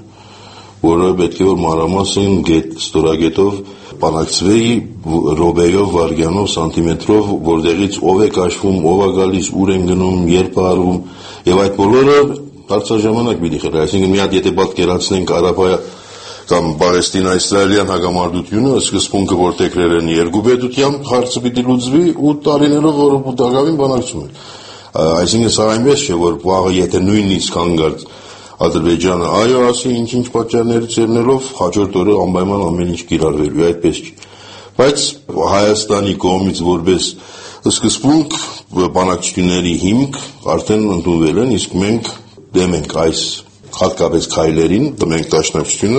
որը պետք է որ մանրամասն գետ ստորագետով բանակցվեի ռոբեյով, վարգյանով, սանտիմետրով, որտեղից ով է կաշվում, ով է գալիս, ուր են գնում, երբ է արվում, եւ այդ բոլորը հարցաժամանակ պիտի խրի, այսինքն մի հատ եթե պատկերացնենք Արաբիա կամ Պաղեստինա-իսրայելյան հակամարտությունը, սկզբունքը որտեղրել են երկու պետությամբ, հարցը պիտի լուծվի ու տարիներով որը բուտակավին բանակցում են։ Այսինքն սա այնպես չէ, որ վաղը եթե նույնիսկ հանգարց Ադրբեջանը այո ասի ինչ-ինչ պատճառներից ելնելով հաջորդ օրը անպայման ամեն ինչ կիրառվելու է, այդպես չի։ Բայց Հայաստանի կողմից որպես սկզբունք բանակցությունների հիմք արդեն ընդունվել են, իսկ մենք դեմ ենք այս հատկապես քայլերին, դեմ ենք դաշնակցությունը,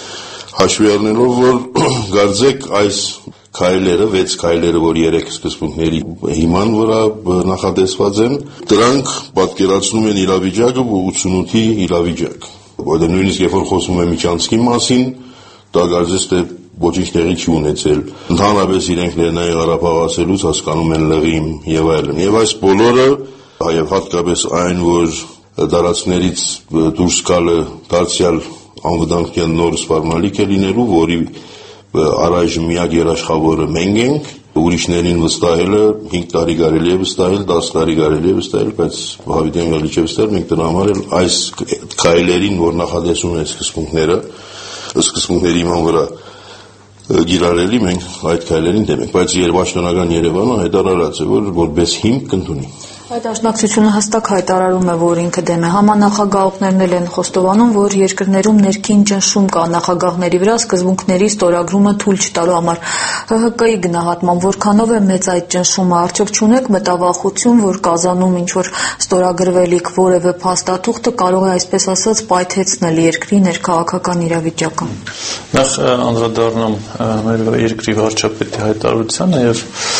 հաշվի առնելով, որ գարձեք այս քայլերը, վեց քայլերը, որ երեք սկզբունքների հիման վրա նախատեսված են, դրանք պատկերացնում են իրավիճակը ութսունութի իրավիճակ։ Որտեղ նույնիսկ երբ որ խոսում է միջանցքի մասին, դա կարծես թե ոչինչ տեղի չի ունեցել։ Ընդհանրապես իրենք Լեռնային Ղարաբաղ ասելուց հասկանում են լղիմ եւ այլն։ Եվ այս բոլորը, եւ հատկապես այն, որ տարածքներից դուրս գալը դարձյալ անվտանգության նոր սպառնալիք է լինելու, որի առայժմ միակ երաշխավորը մենք ենք, ուրիշներին վստահելը հինգ տարի կարելի է վստահել, դաս տարի կարելի է վստահել, բայց հավիտյան կարելի չէ վստահել, մենք դրա համար էլ այս քայլերին, որ նախադեсում են սկզբունքները, սկզբունքների իման վրա գիրառելի, մենք այդ քայլերին դեմ ենք, բայց Պաշտոնական Երևանը հայտարարած է, որ որպես հիմք կընդունի։ Այդ դաշնակցությունը հստակ հայտարարում է, որ ինքը դեմ է։ Համանախագահողներն էլ են խոստովանում, որ երկրներում ներքին ճնշում կա նախագահների վրա սկզբունքների ստորագրումը թույլ չտալու համար։ ՀՀԿ-ի գնահատմամբ որքանով է մեծ այդ ճնշումը, արդյոք չունեք մտավախություն, որ Կազանում ինչ-որ ստորագրվելիք որևէ փաստաթուղթը կարող է, այսպես ասած, պայթեցնել երկրի ներքաղաքական իրավիճակը։ Նախ անդրադառնամ մեր երկրի վարչապետի հայտարարությանը եւ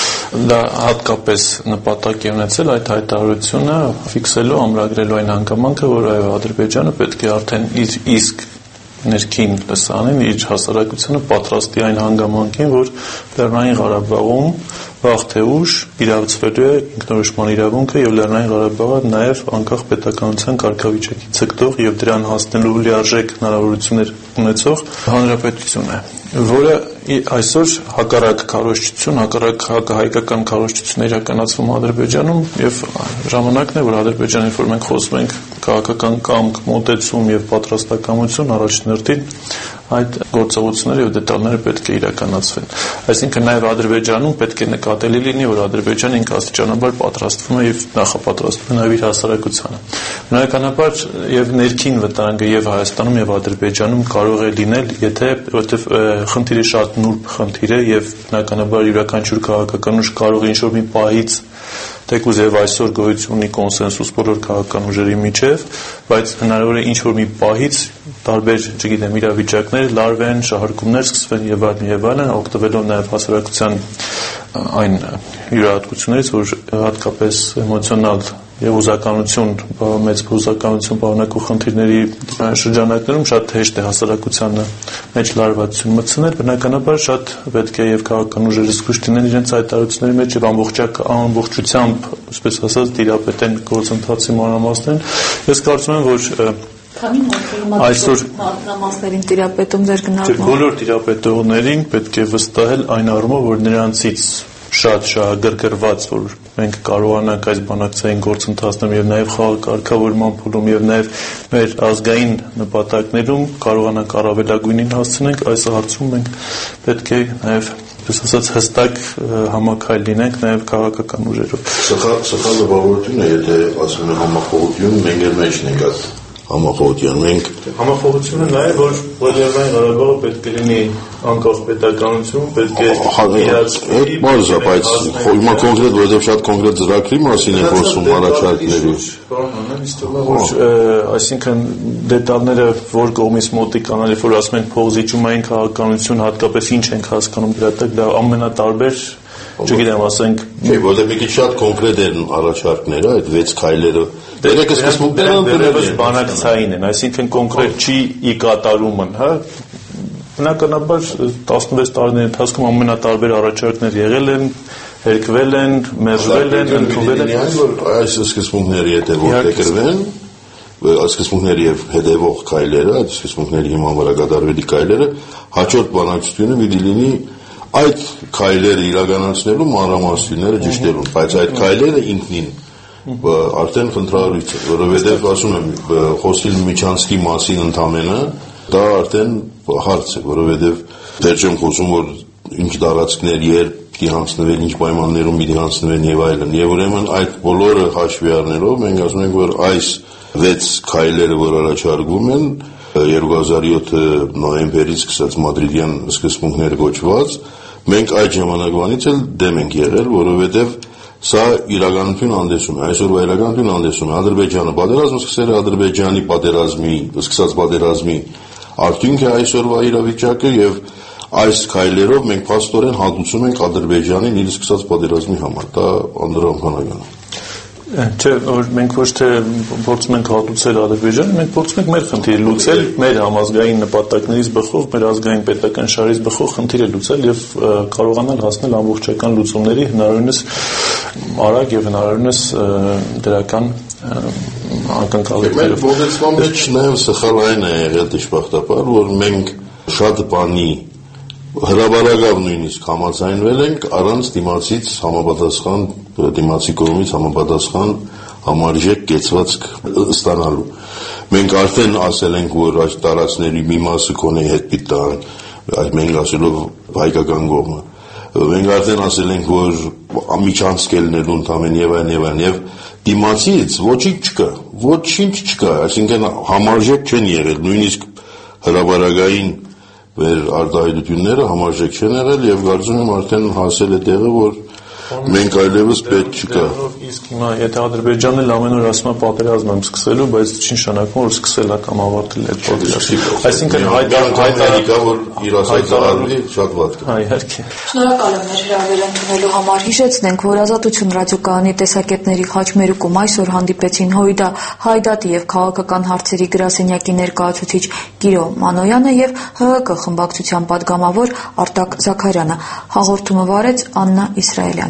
դա հատկապես նպատակ է ունեցել այդ հայտարարությունը ֆիքսելու, ամրագրելու այն հանգամանքը, որ այո, Ադրբեջանը պետք է արդեն իր իսկ ներքին լսանին, իր հասարակությանը պատրաստի այն հանգամանքին, որ Լեռնային Ղարաբաղում վաղ թե ուշ իրավացվելու է ինքնորոշման իրավունքը եւ Լեռնային Ղարաբաղը նաեւ անկախ պետականության կարգավիճակի ցկտող եւ դրան հասնելու լիարժեք հնարավորություններ ունեցող հանրապետություն է, որը այսօր հակառակ քարոզչություն, հակառակ հայկական քարոզչություն իրականացվում Ադրբեջանում եւ ժամանակն է, որ Ադրբեջանի, որ մենք խոսում ենք քաղաքական կամք, մոտեցում եւ պատրաստակամություն առաջնորդին այդ գործողությունները եւ դետալները պետք է իրականացվեն։ Այսինքն նաեւ Ադրբեջանում պետք է նկատելի լինի, որ Ադրբեջանը ինքը աստիճանաբար պատրաստվում է եւ նախապատրաստվում է նաեւ իր հասարակությանը։ Բնականաբար եւ ներքին վտանգը եւ Հայաստանում եւ Ադրբեջանում կարող է լինել, եթե որովհետեւ խնդիրը շատ նուրբ խնդիր է եւ բնականաբար յուրաքանչյուր քաղաքական ուժ կարող է ինչ-որ մի պահից թեկուզ եւ այսօր գոյություն ունի կոնսենսուս բոլոր քաղաքական ուժերի միջև, բայց հնարավոր է ինչ-որ մի պահից տարբեր, չգիտեմ, իրավիճակներ լարվեն, շահարկումներ սկսվեն եւ այլն եւ այլն, օգտվելով նաեւ հասարակության այն յուրահատկություններից, որ հատկապես էմոցիոնալ եւ ուզականություն, մեծ ուզականություն բավանակու խնդիրների շրջանակներում շատ հեշտ է հասարակությանը մեջ լարվածություն մտցնել, բնականաբար շատ պետք է եւ քաղաքական ուժերը զգուշ լինեն իրենց հայտարարությունների մեջ եւ ամբողջությամբ, այսպես ասած, տիրապետեն գործընթացի մանրամասներին։ Ես կարծում եմ, որ այսօր մանրամասներին տիրապետում ձեր գնահատմամբ բոլոր տիրապետողներին պետք է վստահել այն առումով, որ նրանցից շատ շահագրգռված, որ մենք կարողանանք այս բանակցային գործընթացներում եւ նաեւ խաղակարգավորման փուլում եւ նաեւ մեր ազգային նպատակներում կարողանանք առավելագույնին հասցնենք, այս հարցում մենք պետք է նաեւ ես ասած հստակ համակայլ լինենք նաեւ քաղաքական ուժերով։ Սխալը բավարարություն է, եթե ասում են համախոհություն, մենք էլ մեջն ենք այդ համախոհության, մենք համախոհությունը նաեւ որ Լեռնային Ղարաբաղը պետք է լինի անկախ պետականություն, պետք է իրացվի, բարձր, բայց հիմա կոնկրետ, որովհետեւ շատ կոնկրետ ծրագրի մասին է խոսում առաջարկների։ Այսինքն դետալները որ կողմից մոտիկանալի, որ ասում են փողզիջումային քաղաքականություն, հատկապես ինչ ենք հասկանում դրա տակ, դա ամենատարբեր, չգիտեմ, ասենք, չէ, որովհետեւ մի քիչ շատ կոնկրետ են առաջարկները, այդ վեց քայլերը։ Դերեկը սկզբունքներով բանակցային են, այսինքն կոնկրետ չի ի կատարումն, հա։ Բնականաբար տասնվեց տարիների ընթացքում ամենատարբեր առաջարկներ եղել են, հերկվել են, մերժվել են, ընդունվել են։ Այս սկզբունքները եթե որդեգրվեն, սկզբունքների եւ հետեւող քայլերը, այդ սկզբունքների հիման վրա կատարվելի քայլերը, հաջորդ բանակցությունը մի լինի այդ քայլերը իրականացնելու մանրամասնությունները ճշտելուն, բայց այդ քայլերը ինքնին արդեն խնդրալից է, որովհետև ասում եմ, խոսիլ Միչանսկի մասին ընդամենը, դա արդեն հարց է, որովհետև դեռ չեմ խոսում, որ ինչ տարածքներ երբ պիտի հանձնվեն, ինչ պայմաններում պիտի հանձնվեն եւ այլն, եւ ուրեմն այդ բոլորը հաշվի առնելով մենք ասում ենք, որ այս վեց քայլերը, որ առաջարկվում են երկու հազար յոթ նոյեմբերից սկսած Մադրիդյան սկզբունքներ գոչված, մենք այդ ժամանակվանից էլ դեմ ենք եղել, որովհետև սա իրականություն անդեսում է, այսօրվա իրականություն անդեսում է, Ադրբեջանը պատերազմ սկսել է, Ադրբեջանի պատերազմի, սկսած պատերազմի արդյունք է այսօրվա իրավիճակը եւ այս քայլերով մենք փաստորեն հատուցում ենք Ադրբեջանին իր սկսած պատերազմի համար, դա անդրամփանական է։ Չէ, որ մենք ոչ թե փորձում ենք հատուցել Ադրբեջանը, մենք փորձում ենք մեր խնդիրը լուծել, մեր համազգային նպատակներից բխող, մեր ազգային պետական շահերից բխող խնդիրը լուծել եւ կարողանալ հասնել ամբողջական լուծումների հնարավորինս արագ եւ հնարավորինս դրական ակնկալիքներով։ Մեր ողջունման մեջ նաեւ սխալ այն է եղել դժբախտաբար, որ մենք շատ բանի հրաբարակավ նույնիսկ համաձայնվել ենք առանց դիմացից համապատասխան դիմացի կողմից համապատասխան համարժեք կեցվածք ստանալու։ Մենք արդեն ասել ենք, որ այս տարածքների մի մասը կոնե հետ պիտի տան, այդ մենք ասելով հայկական կողմը։ Մենք արդեն ասել ենք, որ միջանցքելներ ընդամեն եւ այն եւ այն եւ դիմացից ոչինչ չկա, ոչինչ չկա, այսինքն համարժեք չեն եղել, նույնիսկ հրաբարակային մեր արտահայտությունները համարժեք չեն եղել եւ կարծում եմ արդեն հասել է տեղը, որ մենք այլևս պետք չկա։ Իսկ հիմա եթե Ադրբեջանն էլ ամեն օր ասում է պատերազմ եմ սկսելու, բայց չի նշանակում որ սկսել է կամ ավարտել է պատերազմը։ Այսինքն հայտարարիքա որ իր ասածը շատ վատ է։ Հա, իհարկե։ Շնորհակալ եմ մեր հրավեր ընդունելու համար։ Հիշեցնենք, որ Ազատություն ռադիոկայանի տեսակետների խաչմերուկում այսօր հանդիպեցին Հույդա Հայդատի եւ քաղաքական հարցերի գրասենյակի ներկայացուցիչ Կիրո Մանոյանը եւ ՀՀԿ խմբակցության падգամավոր Արտակ Զաքարյանը։ Հաղորդումը վարեց Աննա Իսրայելյանը։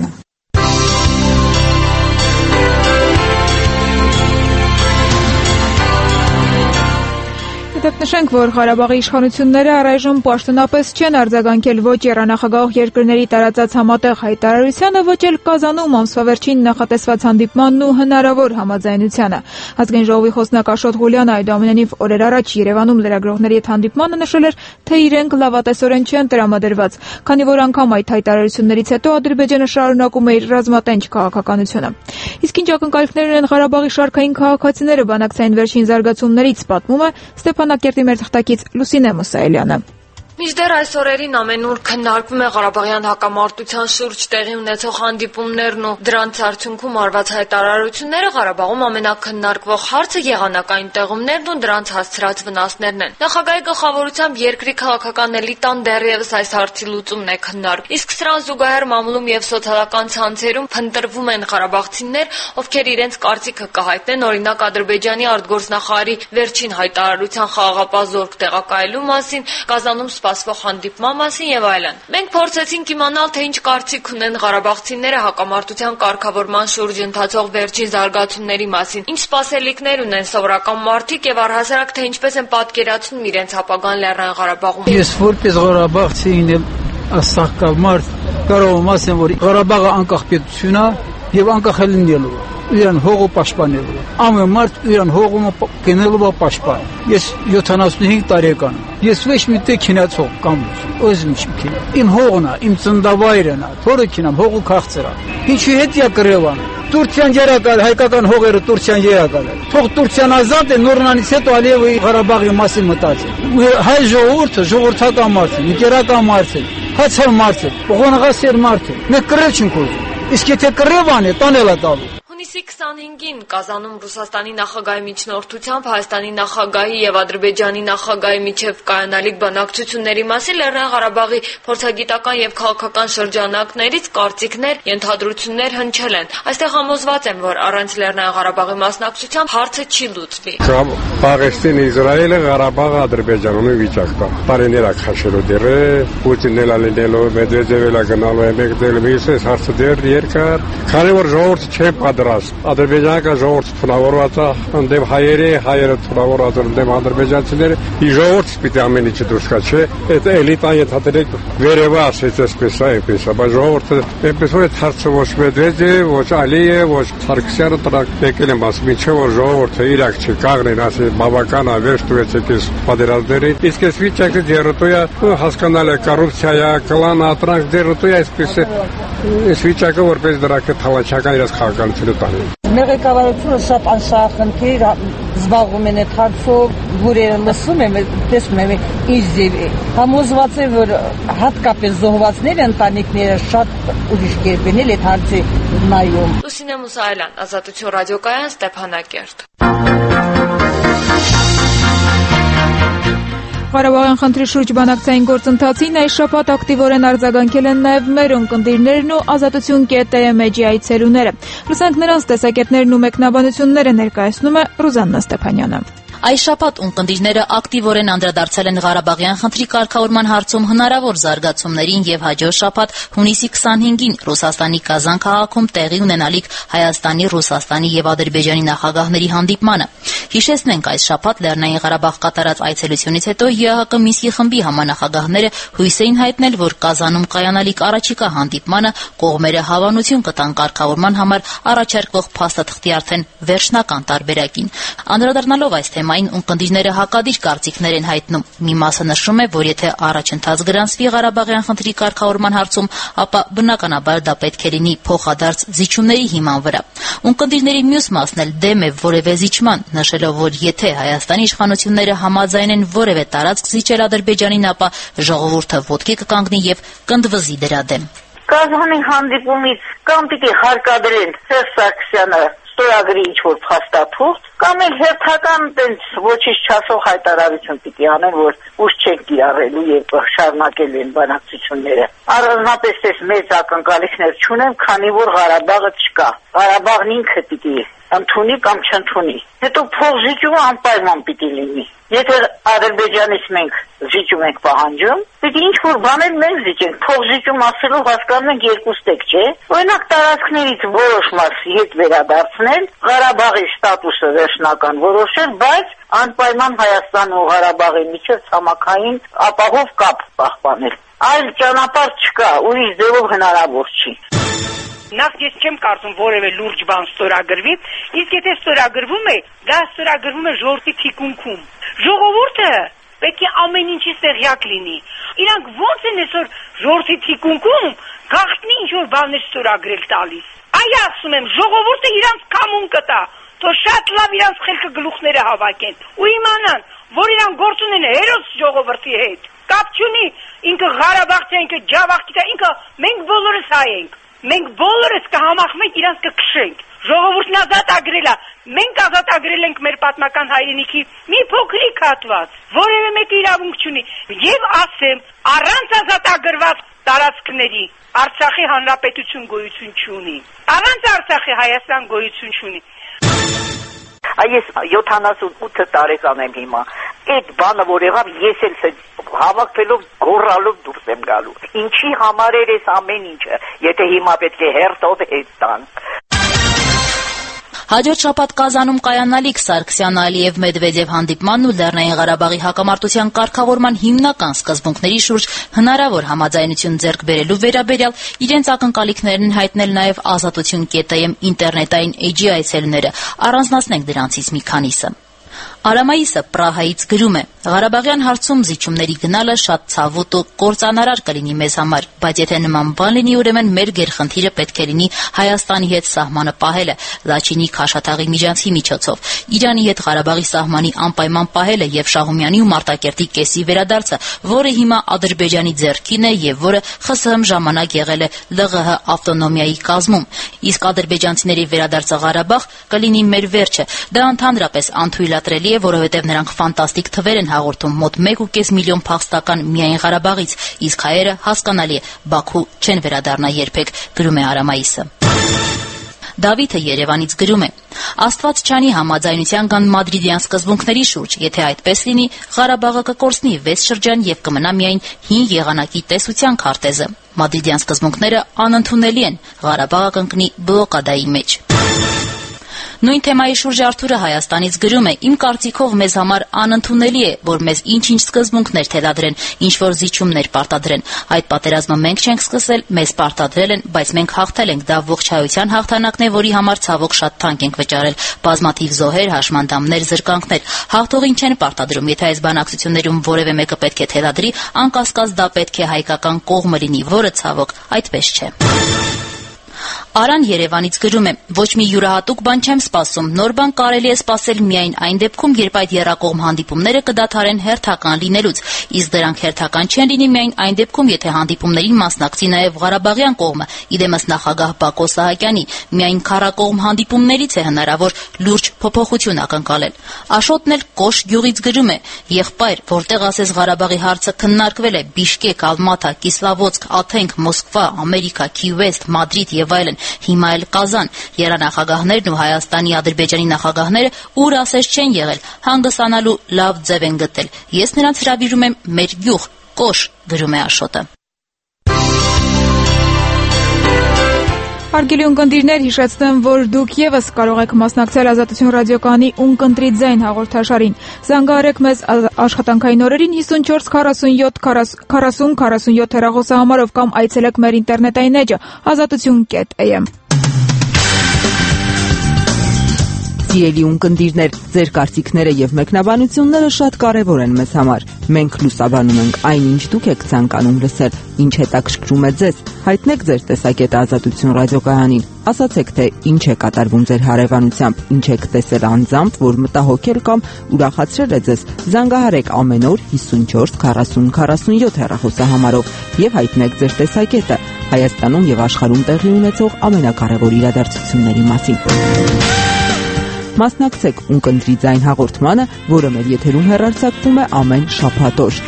Նշենք, որ Ղարաբաղի իշխանությունները առայժմ պաշտոնապես չեն արձագանքել ոչ երանախագահող երկրների տարածած համատեղ հայտարարությանը, ոչ էլ Կազանում ամսվա վերջին նախատեսված հանդիպմանն ու հնարավոր համաձայնությանը։ Ազգային ժողովի խոսնակ Աշոտ Ղուլյանը այդուամենայնիվ օրեր առաջ Երևանում լրագրողների հետ հանդիպմանը նշել էր, թե իրենք լավատեսորեն չեն տրամադրված, քանի որ անգամ այդ հայտարարություններից հետո Ադրբեջանը շարունակում է իր ռազմատենչ քաղաքականությունը։ Իսկ ինչ ակնկալիքներ ունեն Ղարաբաղի շարքային քաղաքացիները բանակցային վերջին զարգացումներից, պատմում է Ստեփանակերտի մեր թղթակից Լուսինե Մուսայելյանը։ Մինչդեռ այս օրերին ամենուր քննարկվում է Ղարաբաղյան հակամարտության շուրջ տեղի ունեցող հանդիպումներն ու դրանց արդյունքում արված հայտարարությունները, Ղարաբաղում ամենակննարկվող հարցը եղանակային տեղումներն ու դրանց հասցրած վնասներն են։ Նախագահի գլխավորությամբ երկրի քաղաքական էլիտան դեռևս այս հարցի լուծումն է քննարկում։ Իսկ սրան զուգահեռ մամուլում եւ սոցիալական ցանցերում փնտրվում են ղարաբաղցիներ, ովքեր իրենց կարծիքը կհայտնեն, օրինակ Ադրբեջանի արտգործնախարարի վերջին հայտարարության խաղաղապահ զորք տեղակայելու մասին, Կազանում սպասվող հանդիպման մասին եւ այլն։ Մենք փորձեցինք իմանալ, թե ինչ կարծիք ունեն ղարաբաղցիները հակամարտության կարգավորման շուրջ ընթացող վերջին զարգացումների մասին, ինչ սպասելիքներ ունեն սովորական մարդիկ եւ առհասարակ թե ինչպես են պատկերացնում իրենց ապագան Լեռնային Ղարաբաղում։ Ես որպես ղարաբաղցի ինեմ ասակալ մարդ կարող եմ ասեմ, որ Ղարաբաղը անկախ պետություն է եւ անկախ է լինելու։ Իրան հողը պաշտպանելու։ Ամեն մարդ իրան հողը կենելու է պաշտպան։ Ես յոթանասունհինգ տարեկան եմ։ Ես ոչ մի տեղ քինացող կամ ոզմ չքին։ Իմ հողն է, իմ ծնդավայրն է, թորը քինամ, հողը քաղցր է։ Ինչի հետ է կրևան։ Տուրքիան երակալ, հայկական հողերը Տուրքիան երակալ է։ Թող Տուրքիան ազատ է, նորնանից հետո ալիևը Ղարաբաղի մասին մտածի։ Հայ ժողովուրդը ժողովրդական մարդ է, նիկերական մարդ է, հացալ մարդ է, ողոնղասեր մարդ է։ Մենք կռել չենք ուզում։ Իսկ եթե կռևան է, տանել է տալու։ Հունիսի քսանհինգին Կազանում Ռուսաստանի նախագահի միջնորդությամբ Հայաստանի նախագահի եւ Ադրբեջանի նախագահի միջև կայանալիք բանակցությունների մասին Լեռնային Ղարաբաղի փորձագիտական եւ քաղաքական շրջանակներից կարծիքներ, ենթադրություններ հնչել են։ Այստեղ համոզված եմ, որ առանց Լեռնային Ղարաբաղի մասնակցությամբ հարցը չի լուծվի։ Պաղեստին Իսրայելը Ղարաբաղը Ադրբեջանում վիճակ կա։ Տարիներ ակխաշելու դերը Պուտինն էլ ալինելով Մեդվեդևը գնալու է մեկ դել միսես հարցը դեր երկար։ Քանի որ ժողովուրդը չէ պատրաստ Ադրբեջանական ժողովուրդը թունավորված է ընդդեմ հայերի, հայերը թունավորված են ընդդեմ ադրբեջանցիների։ Ի ժողովուրդը պիտի ամեն ինչը դուրս գա, չէ։ Այդ էլիտան ենթադրեք վերևը ասեց այսպես է, այնպես է, բայց ժողովուրդը այնպես որ այդ հարցը ոչ Մեդվեդև, ոչ Ալիև, ոչ Սարգսյանը տրակ եկել են ասում, ինչը որ ժողովուրդը իրաք չի կաղնեն, ասի բավական է վերջ տվեցեք այս պատերազմների։ Իսկ այս վիճակը դերոտո է հասկանալ է կոռուպցիա, կլան ատրանք դերոտո է այսպես է։ Այս վիճակը որպես դրակը թալաչական իրաց քաղաքականությունը տանի։ Մեղեկավարությունը շատ անշահախնդիր զբաղվում են այդ հարցով, որերը լսում եմ, տեսնում եմ ինչ ձև է։ Համոզված եմ, որ հատկապես զոհվածները, ընտանիքները շատ ուրիշ կերպ են այդ հարցի նայում։ Լուսինե Մուսայելյան, Ազատություն ռադիոկայան, Ստեփանակերտ։ Ղարաբաղյան խնդրի շուրջ բանակցային գործընթացին այս շաբաթ ակտիվորեն արձագանքել են նաև մեր ունկնդիրներն ու ազատություն կետ է մեջի այցելուները։ Լսենք նրանց տեսակետներն ու մեկնաբանությունները, ներկայացնում է Ռուզաննա Ստեփանյանը։ Այս շաբաթ ունկնդիրները ակտիվորեն անդրադարձել են Ղարաբաղյան խնդրի կարգավորման հարցում հնարավոր զարգացումներին եւ հաջորդ շաբաթ հունիսի քսանհինգին Ռուսաստանի Կազան քաղաքում տեղի ունենալիք Հայաստանի, Ռուսաստանի եւ Ադրբեջանի նախագահների հանդիպմանը։ Հիշեցնենք, այս շաբաթ Լեռնային Ղարաբաղ կատարած այցելությունից հետո ԵԱՀԿ Մինսկի խմբի համանախագահները հույս էին հայտնել, որ Կազանում կայանալիք առաջիկա հանդիպմանը կողմերը հավանություն կտան կարգավորման համար առաջարկվող փաստաթղթի արդեն վերջնական տարբերակին։ Անդրադառնալով այս թեմային ունկնդիրները հակադիր կարծիքներ են հայտնում։ Մի մասը նշում է, որ եթե առաջընթաց գրանցվի Ղարաբաղյան խնդրի կարգավորման հարցում, ապա բնականաբար դա պետք է լինի փոխադարձ զիջումների հիման վրա։ Ունկնդիրների մյուս մասն էլ դեմ է որևէ զիջման, նշելով, որ եթե Հայաստանի իշխանությունները համաձայն են որևէ տարածք զիջել Ադրբեջանին, ապա ժողովուրդը ոտքի կկանգնի եւ կընդվզի դրա դեմ։ Կազանի հանդիպումից կամ պիտի հարկադրեն Սերժ Սարգսյանը ստորագրի ինչ-որ փաստաթուղթ, կամ էլ հերթական տենց ոչինչ չասող հայտարարություն պիտի անեն, որ ուժ չեն կիրառելու եւ շարունակելու են բանակցությունները։ Առանձնապես էս մեծ ակնկալիքներ չունեմ, քանի որ Ղարաբաղը չկա։ Ղարաբաղն ինքը պիտի ընդունի կամ չընդունի։ Հետո փոխզիջումը անպայման պիտի լինի։ Եթե Ադրբեջանից մենք զիջում ենք պահանջում, պիտի ինչ-որ բաներ մենք զիջենք։ Փոխզիջում ասելով հասկանում ենք երկու ստեկ, չէ՞։ Օրինակ տարածքներից որոշ մաս հետ վերադարձնել, Ղարաբաղի ստատուսը վերջնական որոշել, բայց անպայման Հայաստան ու Ղարաբաղի միջև ցամաքային ապահով կապ պահպանել։ Այլ ճանապարհ չկա, ուրիշ ձևով հնարավոր չի։ Նախ ես չեմ կարծում որևէ լուրջ բան ստորագրվի, իսկ եթե ստորագրվում է, դա ստորագրվում է ժողովրդի թիկունքում։ Ժողովուրդը պետք է ամեն ինչից տեղյակ լինի։ Իրանք ո՞նց են այսօր ժողովրդի թիկունքում գաղտնի ինչ-որ բաներ ստորագրել տալիս։ Այ ասում եմ, ժողովուրդը իրանք կամուն կտա, թող շատ լավ իրանք խելքը գլուխները հավաքեն ու իմանան, որ իրանք գործ ունեն հերոս ժողովրդի հետ։ Կապ չունի, ինքը Ղարաբաղցի, ինքը Ջավախքի, ինքը մենք բոլորս հայ ենք։ Մենք բոլորս կհամախմենք, իրանց կքշենք։ Ժողովուրդն ազատագրել է, մենք ազատագրել ենք մեր պատմական հայրենիքի մի փոքրիկ հատված, որևէ մեկը իրավունք չունի։ Եվ ասեմ, առանց ազատագրված տարածքների Արցախի հանրապետություն գոյություն չունի։ Առանց Արցախի Հայաստան գոյություն չունի։ Այս յոթանասունութ տարեկան եմ հիմա։ Այդ բանը որ եղավ, ես էլ հավաքվելով գոռալով դուրս եմ գալու։ Ինչի համար էր այս ամեն ինչը, եթե հիմա պետք է հերթով հետ տան։ Հաջորդ շաբաթ Կազանում կայանալիք Սարգսյան, Ալիև, Մեդվեդև հանդիպմանն ու Լեռնային Ղարաբաղի հակամարտության կարգավորման հիմնական սկզբունքների շուրջ հնարավոր համաձայնություն ձեռք բերելու վերաբերյալ իրենց ակնկալիքներն են հայտնել նաև ազատություն կետ է ինտերնետային էջի այցելուները։ Առանձնացնենք դրանցից մի քանիսը։ Արամայիսը Պրահայից գրում է. Ղարաբաղյան հարցում զիջումների գնալը շատ ցավոտ ու կործանարար կլինի մեզ համար, բայց եթե նման բան լինի, ուրեմն մեր գերխնդիրը պետք է լինի Հայաստանի հետ սահմանը պահելը, Լաչինի Քաշաթաղի միջանցքի միջոցով, Իրանի հետ Ղարաբաղի սահմանի անպայման պահելը եւ Շահումյանի ու Մարտակերտի կեսի վերադարձը, որը հիմա Ադրբեջանի ձեռքին է եւ որը ԽՍՀՄ ժամանակ եղել է ԼՂՀ ավտոնոմիայի կազմում, իսկ ադրբեջանցիների վերադարձը Ղարաբաղ կլինի մեր վերջը։ Դա ընդհանրապես անթույլատրելի է, որովհետև նրանք ֆանտաստիկ թվեր են հաղորդում մոտ մեկ ու կես միլիոն փախստական միայն Ղարաբաղից, իսկ հայերը, հասկանալի է, Բաքու չեն վերադառնա երբեք, գրում է Արամայիսը։ Դավիթը Երևանից գրում է. Աստված չանի համաձայնության կան մադրիդյան սկզբունքների շուրջ, եթե այդպես լինի, Ղարաբաղը կկորցնի վեց շրջան եւ կմնա միայն հին եղանակի տեսության քարտեզը։ Մադրիդյան սկզբունքները անընդունելի են, Ղարաբաղը կընկնի բլոկադայի մեջ։ Նույն թեմայի շուրջ Արթուրը Հայաստանից գրում է. Իմ կարծիքով մեզ համար անընդունելի է, որ մեզ ինչ-ինչ սկզբունքներ թելադրեն, ինչ-որ զիջումներ պարտադրեն։ Այդ պատերազմը մենք չենք սկսել, մեզ պարտադրել են, բայց մենք հաղթել ենք, դա ողջայության հաղթանակն է, որի համար ցավոք շատ թանկ ենք վճարել։ Բազմաթիվ զոհեր, հաշմանդամներ, զրկանքներ։ Հաղթողին չեն պարտադրում, եթե այս բանակցություններում որևէ մեկը պետք է թելադրի, անկասկած դա պետք է հայկական կողմը լինի, որը ցավոք այդպես չէ։ Արան Երևանից գրում է. ոչ մի յուրահատուկ բան չեմ սպասում, նոր բան կարելի է սպասել միայն այն դեպքում, երբ այդ եռակողմ հանդիպումները կդադարեն հերթական լինելուց, իսկ դրանք հերթական չեն լինի միայն այն դեպքում, եթե հանդիպումներին մասնակցի նաև Ղարաբաղյան կողմը, իդեմս նախագահ Բակո Սահակյանի, միայն քառակողմ հանդիպումներից է հնարավոր լուրջ փոփոխություն ակնկալել։ Աշոտն էլ Կոշ գյուղից գրում է. եղբայր, որտեղ ասես Ղարաբաղի հարցը քննարկվել է Բիշկեք, Ալմատա, Կիսլավոցկ, Աթենք, Մոսկվա, Ամերիկա, Քիվեստ, Մադրիդ եւ այլն, հիմա էլ Կազան, երանախագահներն ու Հայաստանի, Ադրբեջանի նախագահները ուր ասես չեն եղել, հանգստանալու լավ ձև են գտել։ Ես նրանց հրավիրում եմ մեր գյուղ, Կոշ, գրում է Աշոտը։ Հարգելի ունկնդիրներ, հիշեցնեմ, որ դուք եւս կարող եք մասնակցել Ազատություն ռադիոկայանի «Ունկնդրի ձայն» հաղորդաշարին։ Զանգահարեք մեզ աշխատանքային օրերին հիսունչորս քառասունյոթ քառասուն քառասունյոթ հեռախոսահամարով կամ այցելեք մեր ինտերնետային էջը ազատություն կետ էյ էմ։ Սիրելի ունկնդիրներ, ձեր կարծիքները եւ մեկնաբանությունները շատ կարեւոր են մեզ համար։ Մենք լուսաբանում ենք այն, ինչ դուք եք ցանկանում լսել, ինչ հետաքրքրում է ձեզ։ Հայտնեք ձեր տեսակետը Ազատություն ռադիոկայանին։ Ասացեք, թե ինչ է կատարվում ձեր հարևանությամբ, ինչ եք տեսել անձամբ, որ մտահոգել կամ ուրախացրել է ձեզ։ Զանգահարեք ամեն օր հիսունչորս քառասուն քառասունյոթ հեռախոսահամարով եւ հայտնեք ձեր տեսակետը Հայաստանում եւ աշխարհում տեղի ունեցող ամենակարևոր իրադարձությունների մասին։ Մասնակցեք Ունկնդրի ձայն հաղորդմանը, որը մեր եթերում հեռարձակվում է ամեն շաբաթ օր։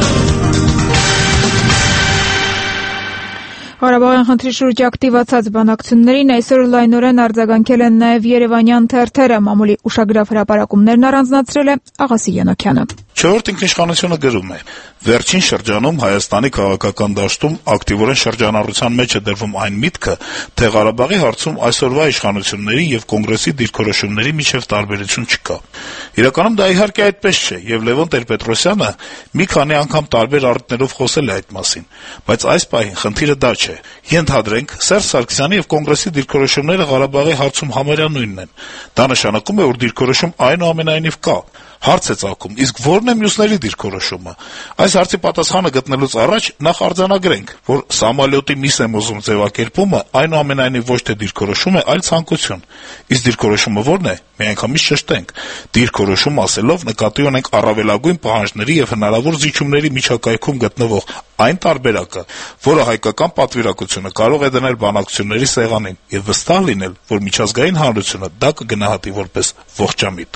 Ղարաբաղյան խնդրի շուրջ ակտիվացած բանակցություններին այսօր լայնորեն արձագանքել են նաև երևանյան թերթերը, մամուլի ուշագրավ հրապարակումներն առանձնացրել է Աղասի Յանոքյանը։ Չորրորդ ինքնիշխանությունը գրում է. վերջին շրջանում Հայաստանի քաղաքական դաշտում ակտիվորեն շրջանառության մեջ է դրվում այն միտքը, թե Ղարաբաղի հարցում այսօրվա իշխանությունների եւ կոնգրեսի դիրքորոշումների միջև տարբերություն չկա։ Իրականում դա իհարկե այդպես չէ, եւ Լևոն Տեր-Պետրոսյանը մի քանի անգամ տարբեր առիթներով խոսել է այդ մասին, բայց այս պահին խնդիրը դա չէ։ Ենթադրենք, Սերժ Սարգսյանի եւ կոնգրեսի դիրքորոշումները Ղարաբաղի հարցում համարյա նույնն են։ Դա նշանակում է, որ դիրքորոշում այնուամենայնիվ կա։ Հարց է ծագում, իսկ ո՞րն է մյուսների դիրքորոշումը։ Այս հարցի պատասխանը գտնելուց առաջ նախ արձանագրենք, որ Սամալյոտի Միսեմոզում ձևակերպումը այնուամենայնիվ ոչ թե դիրքորոշում է, այլ ցանկություն։ Իսկ դիրքորոշումը ո՞րն է։ Միանգամից շեշտենք, դիրքորոշում ասելով նկատի ունենք առավելագույն պահանջների եւ հնարավոր զիջումների միջակայքում գտնվող այն տարբերակը, որը հայկական պատվիրակությունը կարող է դնել բանակցությունների սեղանին եւ վստահ լինել, որ միջազգային հանրությունը դա կգնահատի որպես ողջամիտ։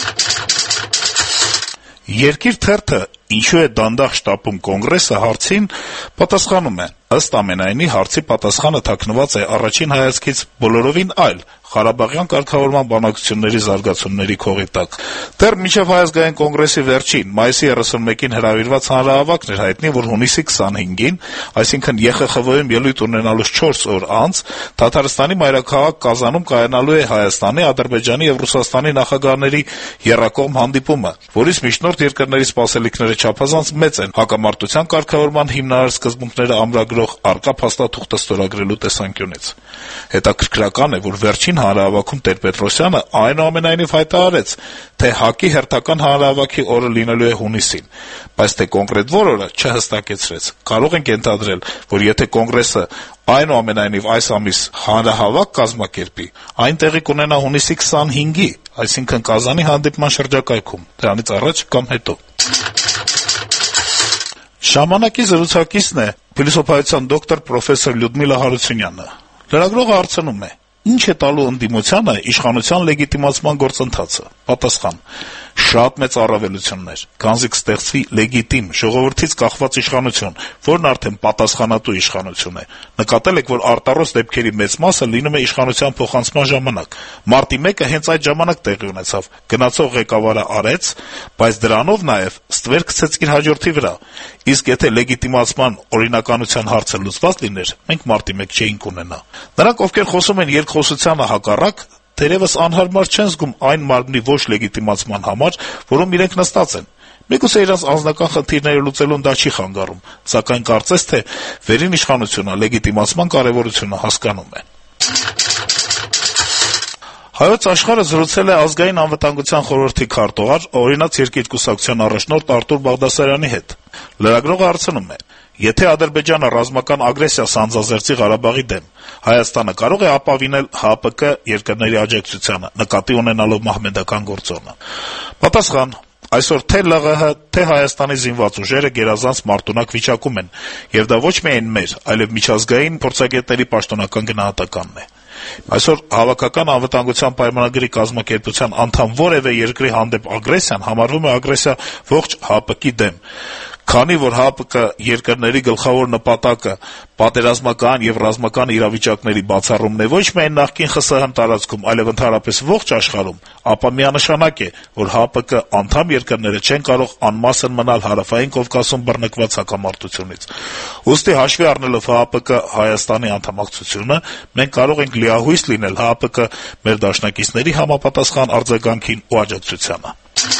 Երկիր թերթը ինչու է դանդաղ շտապում կոնգրեսը հարցին պատասխանում է. ըստ ամենայնի հարցի պատասխանը թաքնված է առաջին հայացքից բոլորովին այլ Ղարաբաղյան կարգավորման բանակցությունների զարգացումների քողի տակ։ Դեռ մինչև Հայազգային կոնգրեսի վերջին մայիսի երեսունմեկին հրավիրված հանրահավաքն էր հայտնի, որ հունիսի քսանհինգին, այսինքն Ե Խ Խ Վ-ում ելույթ ունենալուց չորս օր անց, Թաթարստանի մայրաքաղաք Կազանում կայանալու է Հայաստանի, Ադրբեջանի եւ Ռուսաստանի նախագահների եռակողմ հանդիպումը, որից միջնորդ երկրների սպասելիքները չափազանց մեծ են հակամարտության կարգավորման հիմնարար սկզբունքները ամրագրող առկա փաստաթուղթը ստորագրելու տեսանկյունից։ Հետաքրքրական է, որ վերջին հանրահավաքում Տեր-Պետրոսյանը այնուամենայնիվ հայտարարեց, թե ՀԱԿ-ի հերթական հանրահավաքի օրը լինելու է հունիսին, բայց թե կոնկրետ որ օրը չհստակեցրեց։ Կարող ենք ենթադրել, որ եթե կոնգրեսը այնուամենայնիվ այս ամիս հանրահավաք կազմակերպի, այն տեղի կունենա հունիսի քսանհինգի, այսինքն Կազանի հանդիպման շրջակայքում, դրանից առաջ կամ հետո։ Ժամանակի զրուցակիցն է փիլիսոփայության դոկտոր պրոֆեսոր Լյուդմիլա Հարությունյանը։ Լրագրողը հարցնում է. Ինչ է տալու ընդդիմությանը իշխանության լեգիտիմացման գործընթացը։ Պատասխան. շատ մեծ առավելություններ։ Գանձի կստեղծվի լեգիտիմ, ժողովրդից կախված իշխանություն, որն արդեն պատասխանատու իշխանություն է։ Նկատել եք, որ արտառոց դեպքերի մեծ մասը լինում է իշխանության փոխանցման ժամանակ։ Մարտի մեկը հենց այդ ժամանակ տեղի ունեցավ։ Գնացող ղեկավարը արեց, բայց դրանով նաև ստվեր գցեց իր հաջորդի վրա։ Իսկ եթե լեգիտիմացման օրինականության հարցը լուծված լիներ, մենք մարտի մեկ չէինք ունենա։ Նրանք, ովքեր խոսում են երկխոսությանը հակառակ, թերևս անհարմար չեն զգում այն մարմնի ոչ լեգիտիմացման համար, որում իրենք նստած են։ Միգուցե իրենց անձնական խնդիրները լուծելուն դա չի խանգարում, սակայն կարծես թե վերին իշխանությունը լեգիտիմացման կարևորությունը հասկանում է։ Հայոց աշխարհը զրուցել է ազգային անվտանգության խորհրդի քարտուղար, օրինաց երկիր կուսակցության առաջնորդ Արտուր Բաղդասարյանի հետ։ Լրագրողը հարցնում է. Եթե Ադրբեջանը ռազմական ագրեսիա սանձազերծի Ղարաբաղի դեմ, Հայաստանը կարող է ապավինել ՀԱՊԿ երկրների աջակցությանը, նկատի ունենալով մահմեդական գործոնը։ Պատասխան. Այսօր թե ԼՂՀ, թե Հայաստանի զինված ուժերը գերազանց մարտունակ վիճակում են, եւ դա ոչ միայն մեր, այլև միջազգային փորձագետների պաշտոնական գնահատականն է։ Այսօր հավաքական անվտանգության պայմանագրի կազմակերպության անդամ որևէ երկրի հանդեպ ագրեսիան համարվում է ագրեսիա ողջ ՀԱՊԿ-ի դեմ, քանի որ ՀԱՊԿ երկրների գլխավոր նպատակը պատերազմական եւ ռազմական իրավիճակների բացառումն է ոչ միայն նախկին ԽՍՀՄ տարածքում, այլև ընդհանրապես ողջ աշխարհում, ապա միանշանակ է, որ ՀԱՊԿ անդամ երկրները չեն կարող անմասն մնալ Հարավային Կովկասում բռնկված հակամարտությունից։ Ուստի հաշվի առնելով ՀԱՊԿ Հայաստանի անդամակցությունը, մենք կարող ենք լիահույս լինել ՀԱՊԿ մեր դաշնակիցների համապատասխան արձագանքին ու աջակցությանը։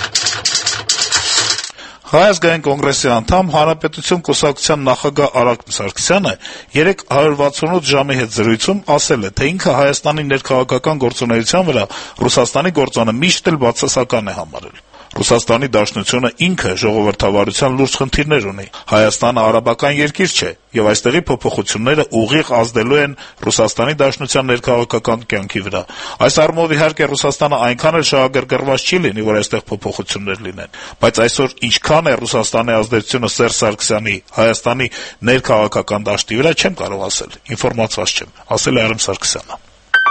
Հայ ազգային կոնգրեսի անդամ Հանրապետություն կուսակցության նախագահ Արաքն Սարգսյանը երեկ հարյուր վաթսունութ ժամի հետ զրույցում ասել է, թե ինքը Հայաստանի ներքաղաքական գործունեության վրա Ռուսաստանի գործոնը միշտ էլ բացասական է համարել։ Ռուսաստանի Դաշնությունը ինքը ժողովրդավարության լուրջ խնդիրներ ունի։ Հայաստանը արաբական երկիր չէ, եւ այստեղի փոփոխությունները ուղիղ ազդելու են Ռուսաստանի Դաշնության ներքաղաքական կյանքի վրա։ Այս առումով իհարկե Ռուսաստանը այնքան էլ շահագրգռված չի լինի, որ այստեղ փոփոխություններ լինեն, բայց այսօր ինչքան է Ռուսաստանի ազդեցությունը Սերժ Սարգսյանի Հայաստանի ներքաղաքական դաշտի վրա չեմ կարող ասել, ինֆորմացված չեմ, ասել է Արամ Սարգսյանը։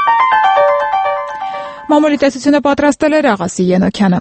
Մամուլի տեսությունը պատրաստել է Ռաղասի Ենոքյանը։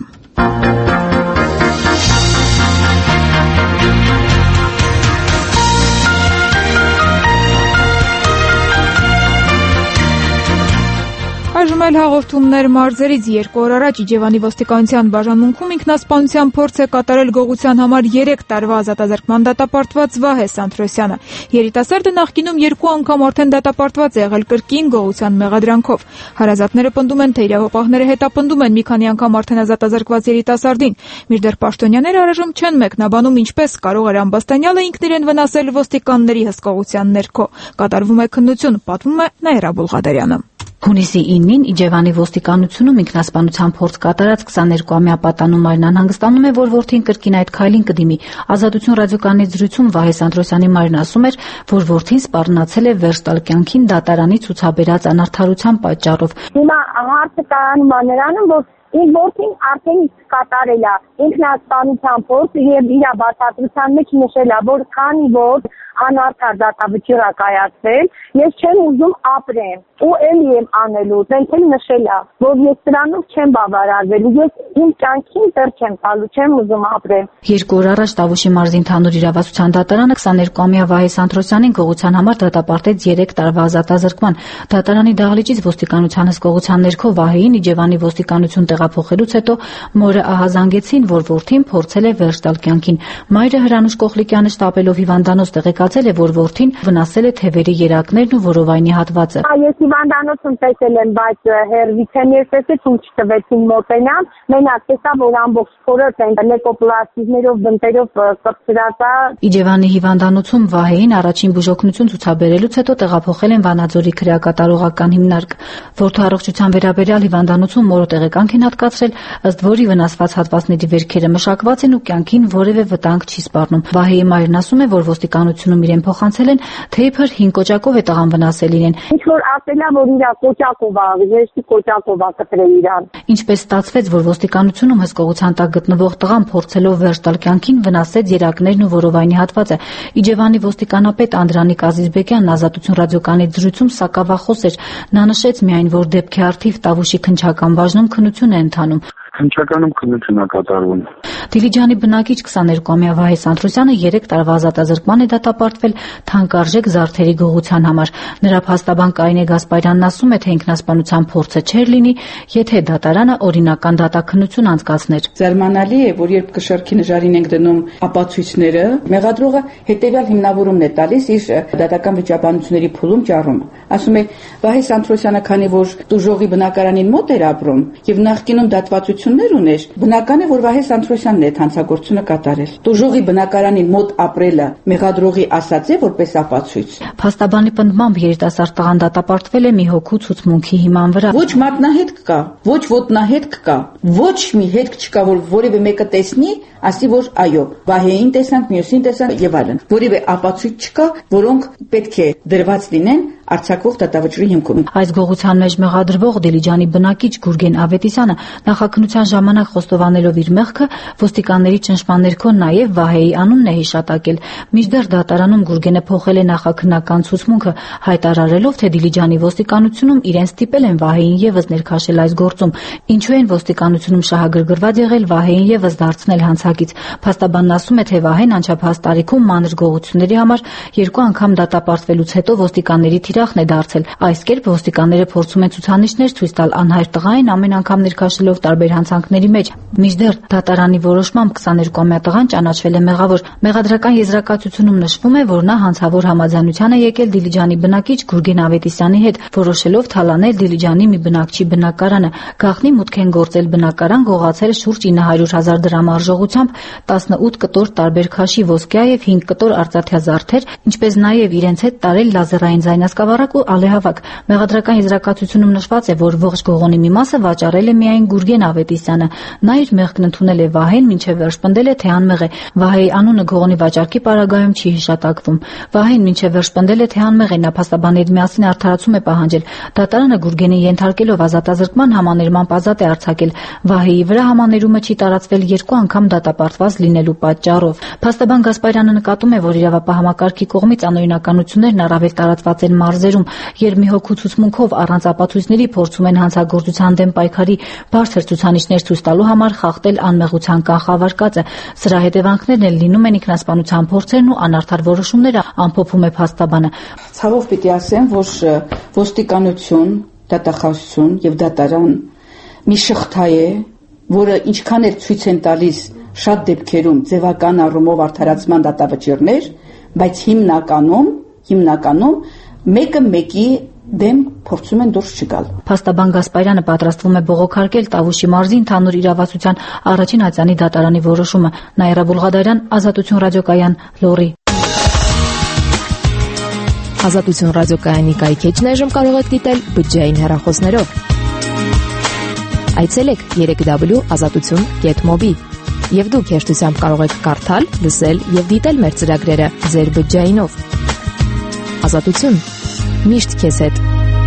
Այժմ էլ հաղորդումներ մարզերից երկու օր առաջ Իջևանի ոստիկանության բաժանմունքում ինքնասպանության փորձ է կատարել գողության համար երեք տարվա ազատազրկման դատապարտված Վահե Սանթրոսյանը։ Երիտասարդը նախկինում երկու անգամ արդեն դատապարտված է եղել կրկին գողության մեղադրանքով։ Հարազատները պնդում են, թե իրավապահները հետապնդում են մի քանի անգամ արդեն ազատազրկված երիտասարդին։ Մինչդեռ պաշտոնյաները առայժմ չեն մեկնաբանում ինչպես կարող էր ամբաստանյալը ինքն իրեն վնասել ոստիկանների հսկողության ներքո։ Կատարվում է քննություն, պատմում է Նաիրա Բուլղադարյանը։ Հունիսի իննին Իջևանի ոստիկանությունում ինքնասպանության փորձ կատարած քսաներկուամյա պատանու Մարինան հանգստանում է, որ որդին կրկին այդ քայլին կդիմի։ Ազատություն ռադիոկայանի զրույցում Վահե Սանթրոսյանի մայրն ասում էր, որ որդին սպառնացել է վերջ տալ կյանքին դատարանի ցուցաբերած անարդարության պատճառով։ Հիմա հարցը կայանում է նրանում, որ Իմ որդին արդեն կատարել է ինքնասպանության փորձ եւ իր բացատրության մեջ նշել է, որ քանի որ անարդար դատավճիռ է կայացել, ես չեմ ուզում ապրեմ ու էլի եմ անելու, դենք էլ նշել է, որ ես դրանով չեմ բավարարվելու, ես իմ կյանքին տեղ չեմ տալու, չեմ ուզում ապրեմ։ Երկու օր առաջ Տավուշի մարզի ընդհանուր իրավասության դատարանը քսաներկուամյա Վահե Սանթրոսյանին գողության համար դատապարտեց երեք տարվա ազատազրկման։ Դատարանի դահլիճից ոստիկանության հսկողության ներքո Վահեին Իջևանի ոստիկանություն տեղափոխելուց հետո մորը ահազանգեցին, որ որդին փորձել է վերջ տալ կյանքին։ Մայրը Հրանուշ Կողլիկյանը շտապելով հիվանդանոց տեղեկացել է, որ որդին վնասել է թևերի երակներն ու որովայնի հատվածը։ Ես հիվանդանոցում տեսել եմ, բայց հերվից եմ ես տեսել, ու չտվեցին մոտենամ, մենակ տեսա, որ ամբողջ փորոց են լեկոպլաստիկներով, բնտերով կպցրած է։ Իջևանի հիվանդանոցում Վահեին առաջին բուժօգնություն ցուցաբերելուց հետո տեղափոխել են Վանաձորի քրեակատարողական հիմնարկ։ Որդու առողջության վերաբերյալ հիվանդանոցում մորը տեղեկանք են հատկացրել, ըստ որի վնասված հատվածների վերքերը մշակված են ու կյանքին որևէ վտանգ չի սպառնում։ Վահեի մայրն ասում է, որ ոստիկանությունում իրեն փոխանցել են, թե իբր հին կոճակով է տղան վնասել իրեն։ Ինչ որ ասել է, որ իր կոճակով է, ժեշտի կոճակով է կտրել իրան։ Ինչպես ստացվեց, որ ոստիկանությունում հսկողության տակ գտնվող տղան փորձելով վերջ տալ կյանքին վնասեց երակներն ու որովայնի հատվածը։ Իջևանի ոստիկանապետ Անդրանիկ Ազիզբեկյանն Ազատություն ռադիոկայանի զրույցում սակավախոս էր։ Նա նշեց միայն, որ դեպքի առթիվ Տավուշի քննչական բաժնում քննություն է ընթանում։ Քննչականում քննություն է կատարվում։ Դիլիջանի բնակիչ քսաներկուամյա Վահե Սանթրոսյանը երեք տարվա ազատազրկման է դատապարտվել թանկարժեք զարդերի գողության համար։ Նրա փաստաբան Կարինե Գասպարյանն ասում է, թե ինքնասպանության փորձը չէր լինի, եթե դատարանը օրինական դատաքննություն անցկացներ։ Զարմանալի է, որ երբ կշեռքի նժարին ենք դնում ապացույցները, մեղադրողը հետևյալ հիմնավորումն է տալիս իր դատական վիճաբանությունների փուլում ճառում։ Ասում է, Վահե Սանթրոսյանը, քանի որ տուժողի բնակարանին մոտ էր ապրում եւ նախկինում դատվածություն ուներ, բնական է, որ Վահե Սանթրոսյանն Փաստաբանն է հանցագործությունը կատարել։ Տուժողի բնակարանին մոտ ապրելը մեղադրողի ասած է որպես ապացույց։ Փաստաբանի պնդմամբ երիտասարդ տղան դատապարտվել է մի հոգու ցուցմունքի հիման վրա։ Ոչ մատնահետք կա, ոչ ոտնահետք կա, ոչ մի հետք չկա, որ որևէ մեկը տեսնի, ասի որ այո, Վահեին տեսանք, մյուսին տեսանք եւ այլն։ Որևէ ապացույց չկա, որոնք պետք է դրված լինեն արձակվող դատավճռի հիմքում։ Այս գողության մեջ մեղադրվող Դիլիջանի բնակիչ Գուրգեն Ավետիսյանը նախաքննության ժամանակ խոստովանելով իր մեղքը ոստիկանների ճնշման ներքո նաև Վահեի անունն է հիշատակել։ Մինչդեռ դատարանում Գուրգենը փոխել է նախաքննական ցուցմունքը, հայտարարելով, թե Դիլիջանի ոստիկանությունում իրեն ստիպել են Վահեին եւս ներքաշել այս գործում, ինչու են ոստիկանությունում շահագրգռված եղել Վահեին եւս դարձնել հանցակից։ Փաստաբանն ասում է, թե Վահեն անչափահաս տարիքում մանր գողությունների համար երկու անգամ դատապարտվելուց հետո ոստիկանների թիրախն է դարձել։ Այս կերպ ոստիկանները փորձում են ցուցանիշներ ցույց տալ անհայտ տղային ամեն անգամ ներքաշելով տարբեր հանցանքների մեջ։ Մինչդեռ դատարանի որոշմամբ քսաներկուամյա տղան ճանաչվել է մեղավոր։ Մեղադրական եզրակացությունում նշվում է, որ նա հանցավոր համաձայնության է եկել Դիլիջանի բնակիչ Գուրգեն Ավետիսյանի հետ, որոշելով թալանել Դիլիջանի մի բնակչի բնակարանը։ Գաղտնի մուտք են գործել բնակարան, գողացել շուրջ ինը հարյուր հազար դրամ արժողությամբ տասնութ կտոր տարբեր քաշի ոսկյա եւ հինգ կտոր արծաթյա զարդեր, ինչպես նաեւ իրենց հետ տարել լազերային ձայնասկավառակ ու ալեհավաք։ Մեղադրական եզրակացությունում նշված է, որ ողջ գողոնի մի մասը վաճառել է միայն Գուրգեն Ավետիսյանը։ Նա իր մեղքն ընդունել է Վահեն, մինչև վերջ պնդել է, թե անմեղ է։ Վահեի անունը գողոնի վաճառքի պարագայում չի հիշատակվում։ Վահեն մինչև վերջ պնդել է, թե անմեղ է, նա փաստաբանի հետ միասին արդարացում է պահանջել։ Դատարանը Գուրգենին ենթարկելով ազատազրկման համաներմամբ ազատ է արձակել։ Վահեի վրա համաներումը չի տարածվել երկու անգամ դատապարտված լինելու պատճառով։ Փաստաբան Գասպարյանը նկատում է, որ իրավապահ համակարգի կողմից անօրինականություններն առավել տարածված են մարզերում, երբ մի հոգու ցուցմունքով առանց ապացույցների փորձում են հանցագործության դեմ պայքարի բարձր ցուցանիշներ ցույց տալու համար խախտել անմեղության կանխավարկածը։ Սրա հետևանքներն էլ լինում են ինքնասպանության փորձերն ու անարդար որոշումները, ամփոփում է փաստաբանը։ Ցավով պիտի ասեմ, որ ոստիկանություն, դատախազություն եւ դատարան մի շղթա է, որը ինչքան էլ ցույց են տալիս շատ դեպքերում ձևական առումով արդարացման դատավճիռներ, բայց հիմնականում հիմնականում մեկը մեկի դեմ փորձում են դուրս չգալ։ Փաստաբան Գասպարյանը պատրաստվում է բողոքարկել Տավուշի մարզի ընդհանուր իրավասության առաջին ատյանի դատարանի որոշումը։ Նաիրա Բուլղադարյան, Ազատություն ռադիոկայան, Լոռի։ Ազատություն ռադիոկայանի կայքեջն այժմ կարող եք դիտել բջջային հեռախոսներով։ Այցելեք երեք w ազատություն կետ մոբի եւ դուք հեշտությամբ կարող եք կարդալ, լսել եւ դիտել մեր ծրագրերը ձեր բջջայինով։ Ազատություն միշտ քեզ հետ։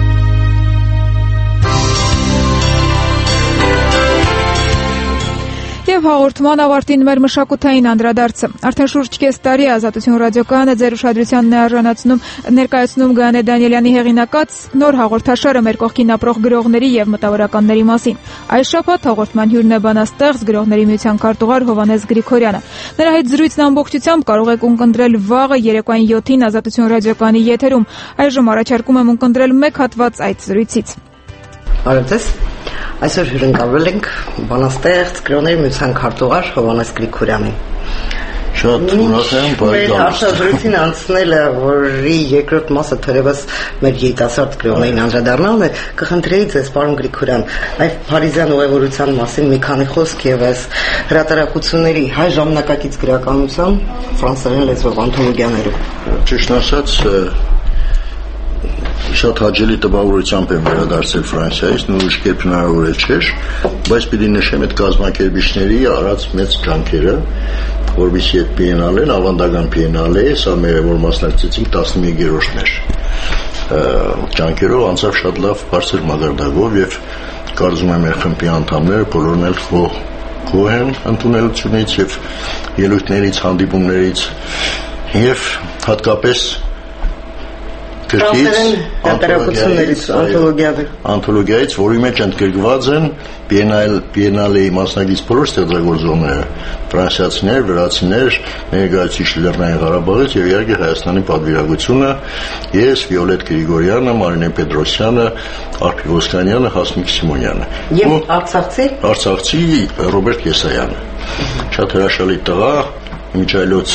Եվ հաղորդման ավարտին մեր մշակութային անդրադարձը։ Արդեն շուրջ կես տարի Ազատություն ռադիոկայանը ձեր ուշադրությանն է արժանացնում ներկայացնում Գայանե Դանիելյանի հեղինակած նոր հաղորդաշարը մեր կողքին ապրող գրողների եւ մտավորականների մասին։ Այս շաբաթ հաղորդման հյուրն է բանաստեղծ Գրողների միության քարտուղար Հովհաննես Գրիգորյանը։ Նրա հետ զրույցն ամբողջությամբ կարող եք ունկնդրել վաղը երեկոյան յոթին Ազատություն ռադիոկայանի եթերում։ Այժմ առաջարկում եմ ունկնդրել մեկ հատված այդ զրույցից։ Բարև Այսօր հյուրընկալվել ենք բանաստեղծ Գրողների միության քարտուղար Հովհաննես Գրիգորյանին։ Շատ ուրախ եմ, Մեր արտադրության անցնելը, որի երկրորդ մասը թերևս մեր երիտասարդ գրողներին անդրադառնալն է, կխնդրեի ձեզ, պարոն Գրիգորյան, այդ Փարիզյան ուղևորության մասին մի քանի խոսք եւ այս հրատարակությունների հայ ժամանակակից գրականության ֆրանսերեն լեզվով անթոլոգիաներով։ Ճիշտ ասած, շատ հաճելի տպավորությամբ եմ վերադարձել Ֆրանսիայից, նույնիսկ կերպ հնարավոր է չէր, բայց պիտի նշեմ այդ կազմակերպիչների արած մեծ ջանքերը, որովհետեւ այդ բիենալեն ավանդական բիենալե է, սա մեր որ մասնակցեցինք տասնմեկերորդն էր։ Ջանքերով անցավ շատ լավ բարձր մակարդակով եւ կարծում եմ մեր խմբի անդամները բոլորն էլ գոհ են ընդունելությունից եւ ելույթներից, հանդիպումներից եւ հատկապես Անթոլոգիայից, անթոլոգիայից, որի մեջ ընդգրկված են բիենալեի մասնակից բոլոր ստեղծագործողները, ֆրանսիացիներ, վրացիներ, ներկայացուցիչ Լեռնային Ղարաբաղից եւ իհարկե Հայաստանի պատվիրակությունը, ես, Վիոլետ Գրիգորյանը, Մարինե Պետրոսյանը, Արփի Ոսկանյանը, Հասմիկ Սիմոնյանը։ Եվ Արցախցի? Արցախցի Ռոբերտ Եսայանը։ Շատ հրաշալի տղա, միջայլոց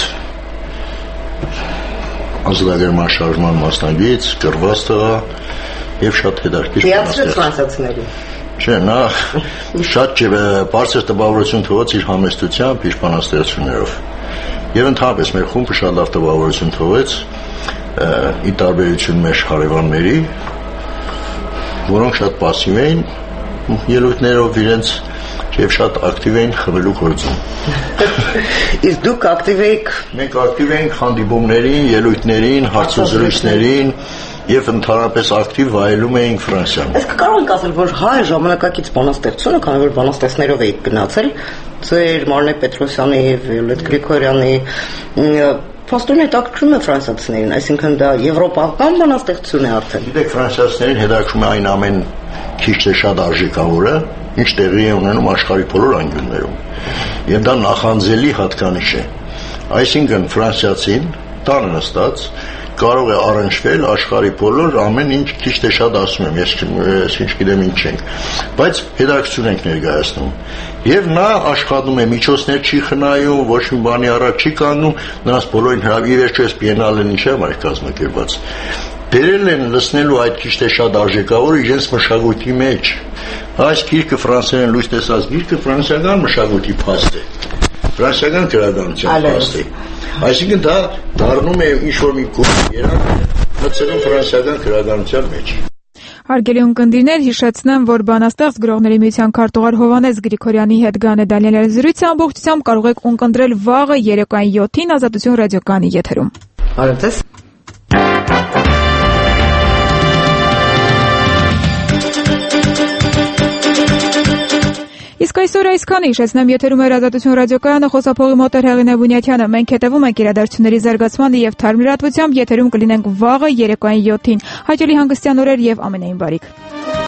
ազգագրման շարժման մասնագետ, գրված տղա եւ շատ հետաքրքիր բանաստեղծ։ Ֆրանսիացիների։ Չէ, նա շատ բարձր տպավորություն թողեց իր համեստությամբ, իր բանաստեղծություններով։ Եվ ընդհանրապես մեր խումբը շատ լավ տպավորություն թողեց ի տարբերություն մեր հարևանների, որոնք շատ պասիվ էին ելույթներով իրենց եւ շատ ակտիվ էին խմելու գործում։ Իսկ դուք ակտիվ եք։ Մենք ակտիվ ենք հանդիպումներին, ելույթներին, հարցազրույցներին եւ ընդհանրապես ակտիվ վայելում էինք Ֆրանսիան։ Իսկ կարող եք ասել, որ հայ ժամանակակից բանաստեղծությունը, քանի որ բանաստեղծներով եք գնացել, ձեր Մարնե Պետրոսյանի եւ Վիոլետ Գրիգորյանի Փաստորեն հետաքրքրում է ֆրանսիացիներին, այսինքն դա եվրոպական բանաստեղծություն է արդեն։ Գիտեք, ֆրանսիացիներին հետաքրքրում է այն ամեն քիչ թե շատ արժեքավորը, ինչ տեղի է ունենում աշխարհի բոլոր անկյուններում։ Եվ դա նախանձելի հատկանիշ է։ Այսինքն ֆրանսիացին տանը նստած կարող է առնչվել աշխարհի բոլոր ամեն ինչ քիչ թե շատ ասում եմ, ես ինչ գիտեմ ինչ չենք, բայց հետաքրքրություն ենք ներկայացնում։ Եվ նա աշխատում է, միջոցներ չի խնայում, ոչ մի բանի առաջ չի կանգնում, նրանց բոլորին հրավիրել վերջո էս բիենալեն ինչ է մարդ կազմակերպված։ Բերել են լցնելու այդ քիչ թե շատ արժեքավոր իրենց մշակույթի մեջ։ Այս գիրքը ֆրանսերեն լույս տեսած գիրքը ֆրանսիական մշակույթի փաստ է։ Ֆրանսիական գրականության փաստ է։ Այսինքն դա դառնում է ինչ-որ մի կուրս երանգ մտցնում ֆրանսիական գրականության մեջ։ Հարգելի ունկնդիրներ, հիշեցնեմ, որ բանաստեղծ գրողների միության քարտուղար Հովհաննես Գրիգորյանի հետ Գանե Դանիելյանի զրույցը ամբողջությամբ կարող եք ունկնդրել վաղը երեկոյան յոթին Ազատություն ռադիոկայանի եթերում։ Արեցես։ Իսկ այսօր այսքանը հիշեցնեմ, եթերում է Ազատություն ռադիոկայանը, խոսափողի մոտ էր Հեղինե Բունյաթյանը։ Մենք հետևում ենք իրադարձությունների զարգացմանը եւ թարմ լրատվությամբ, եթերում կլինենք վաղը երեկոյան յոթին։ Հաճելի հանգստյան օրեր եւ ամենայն բարիք։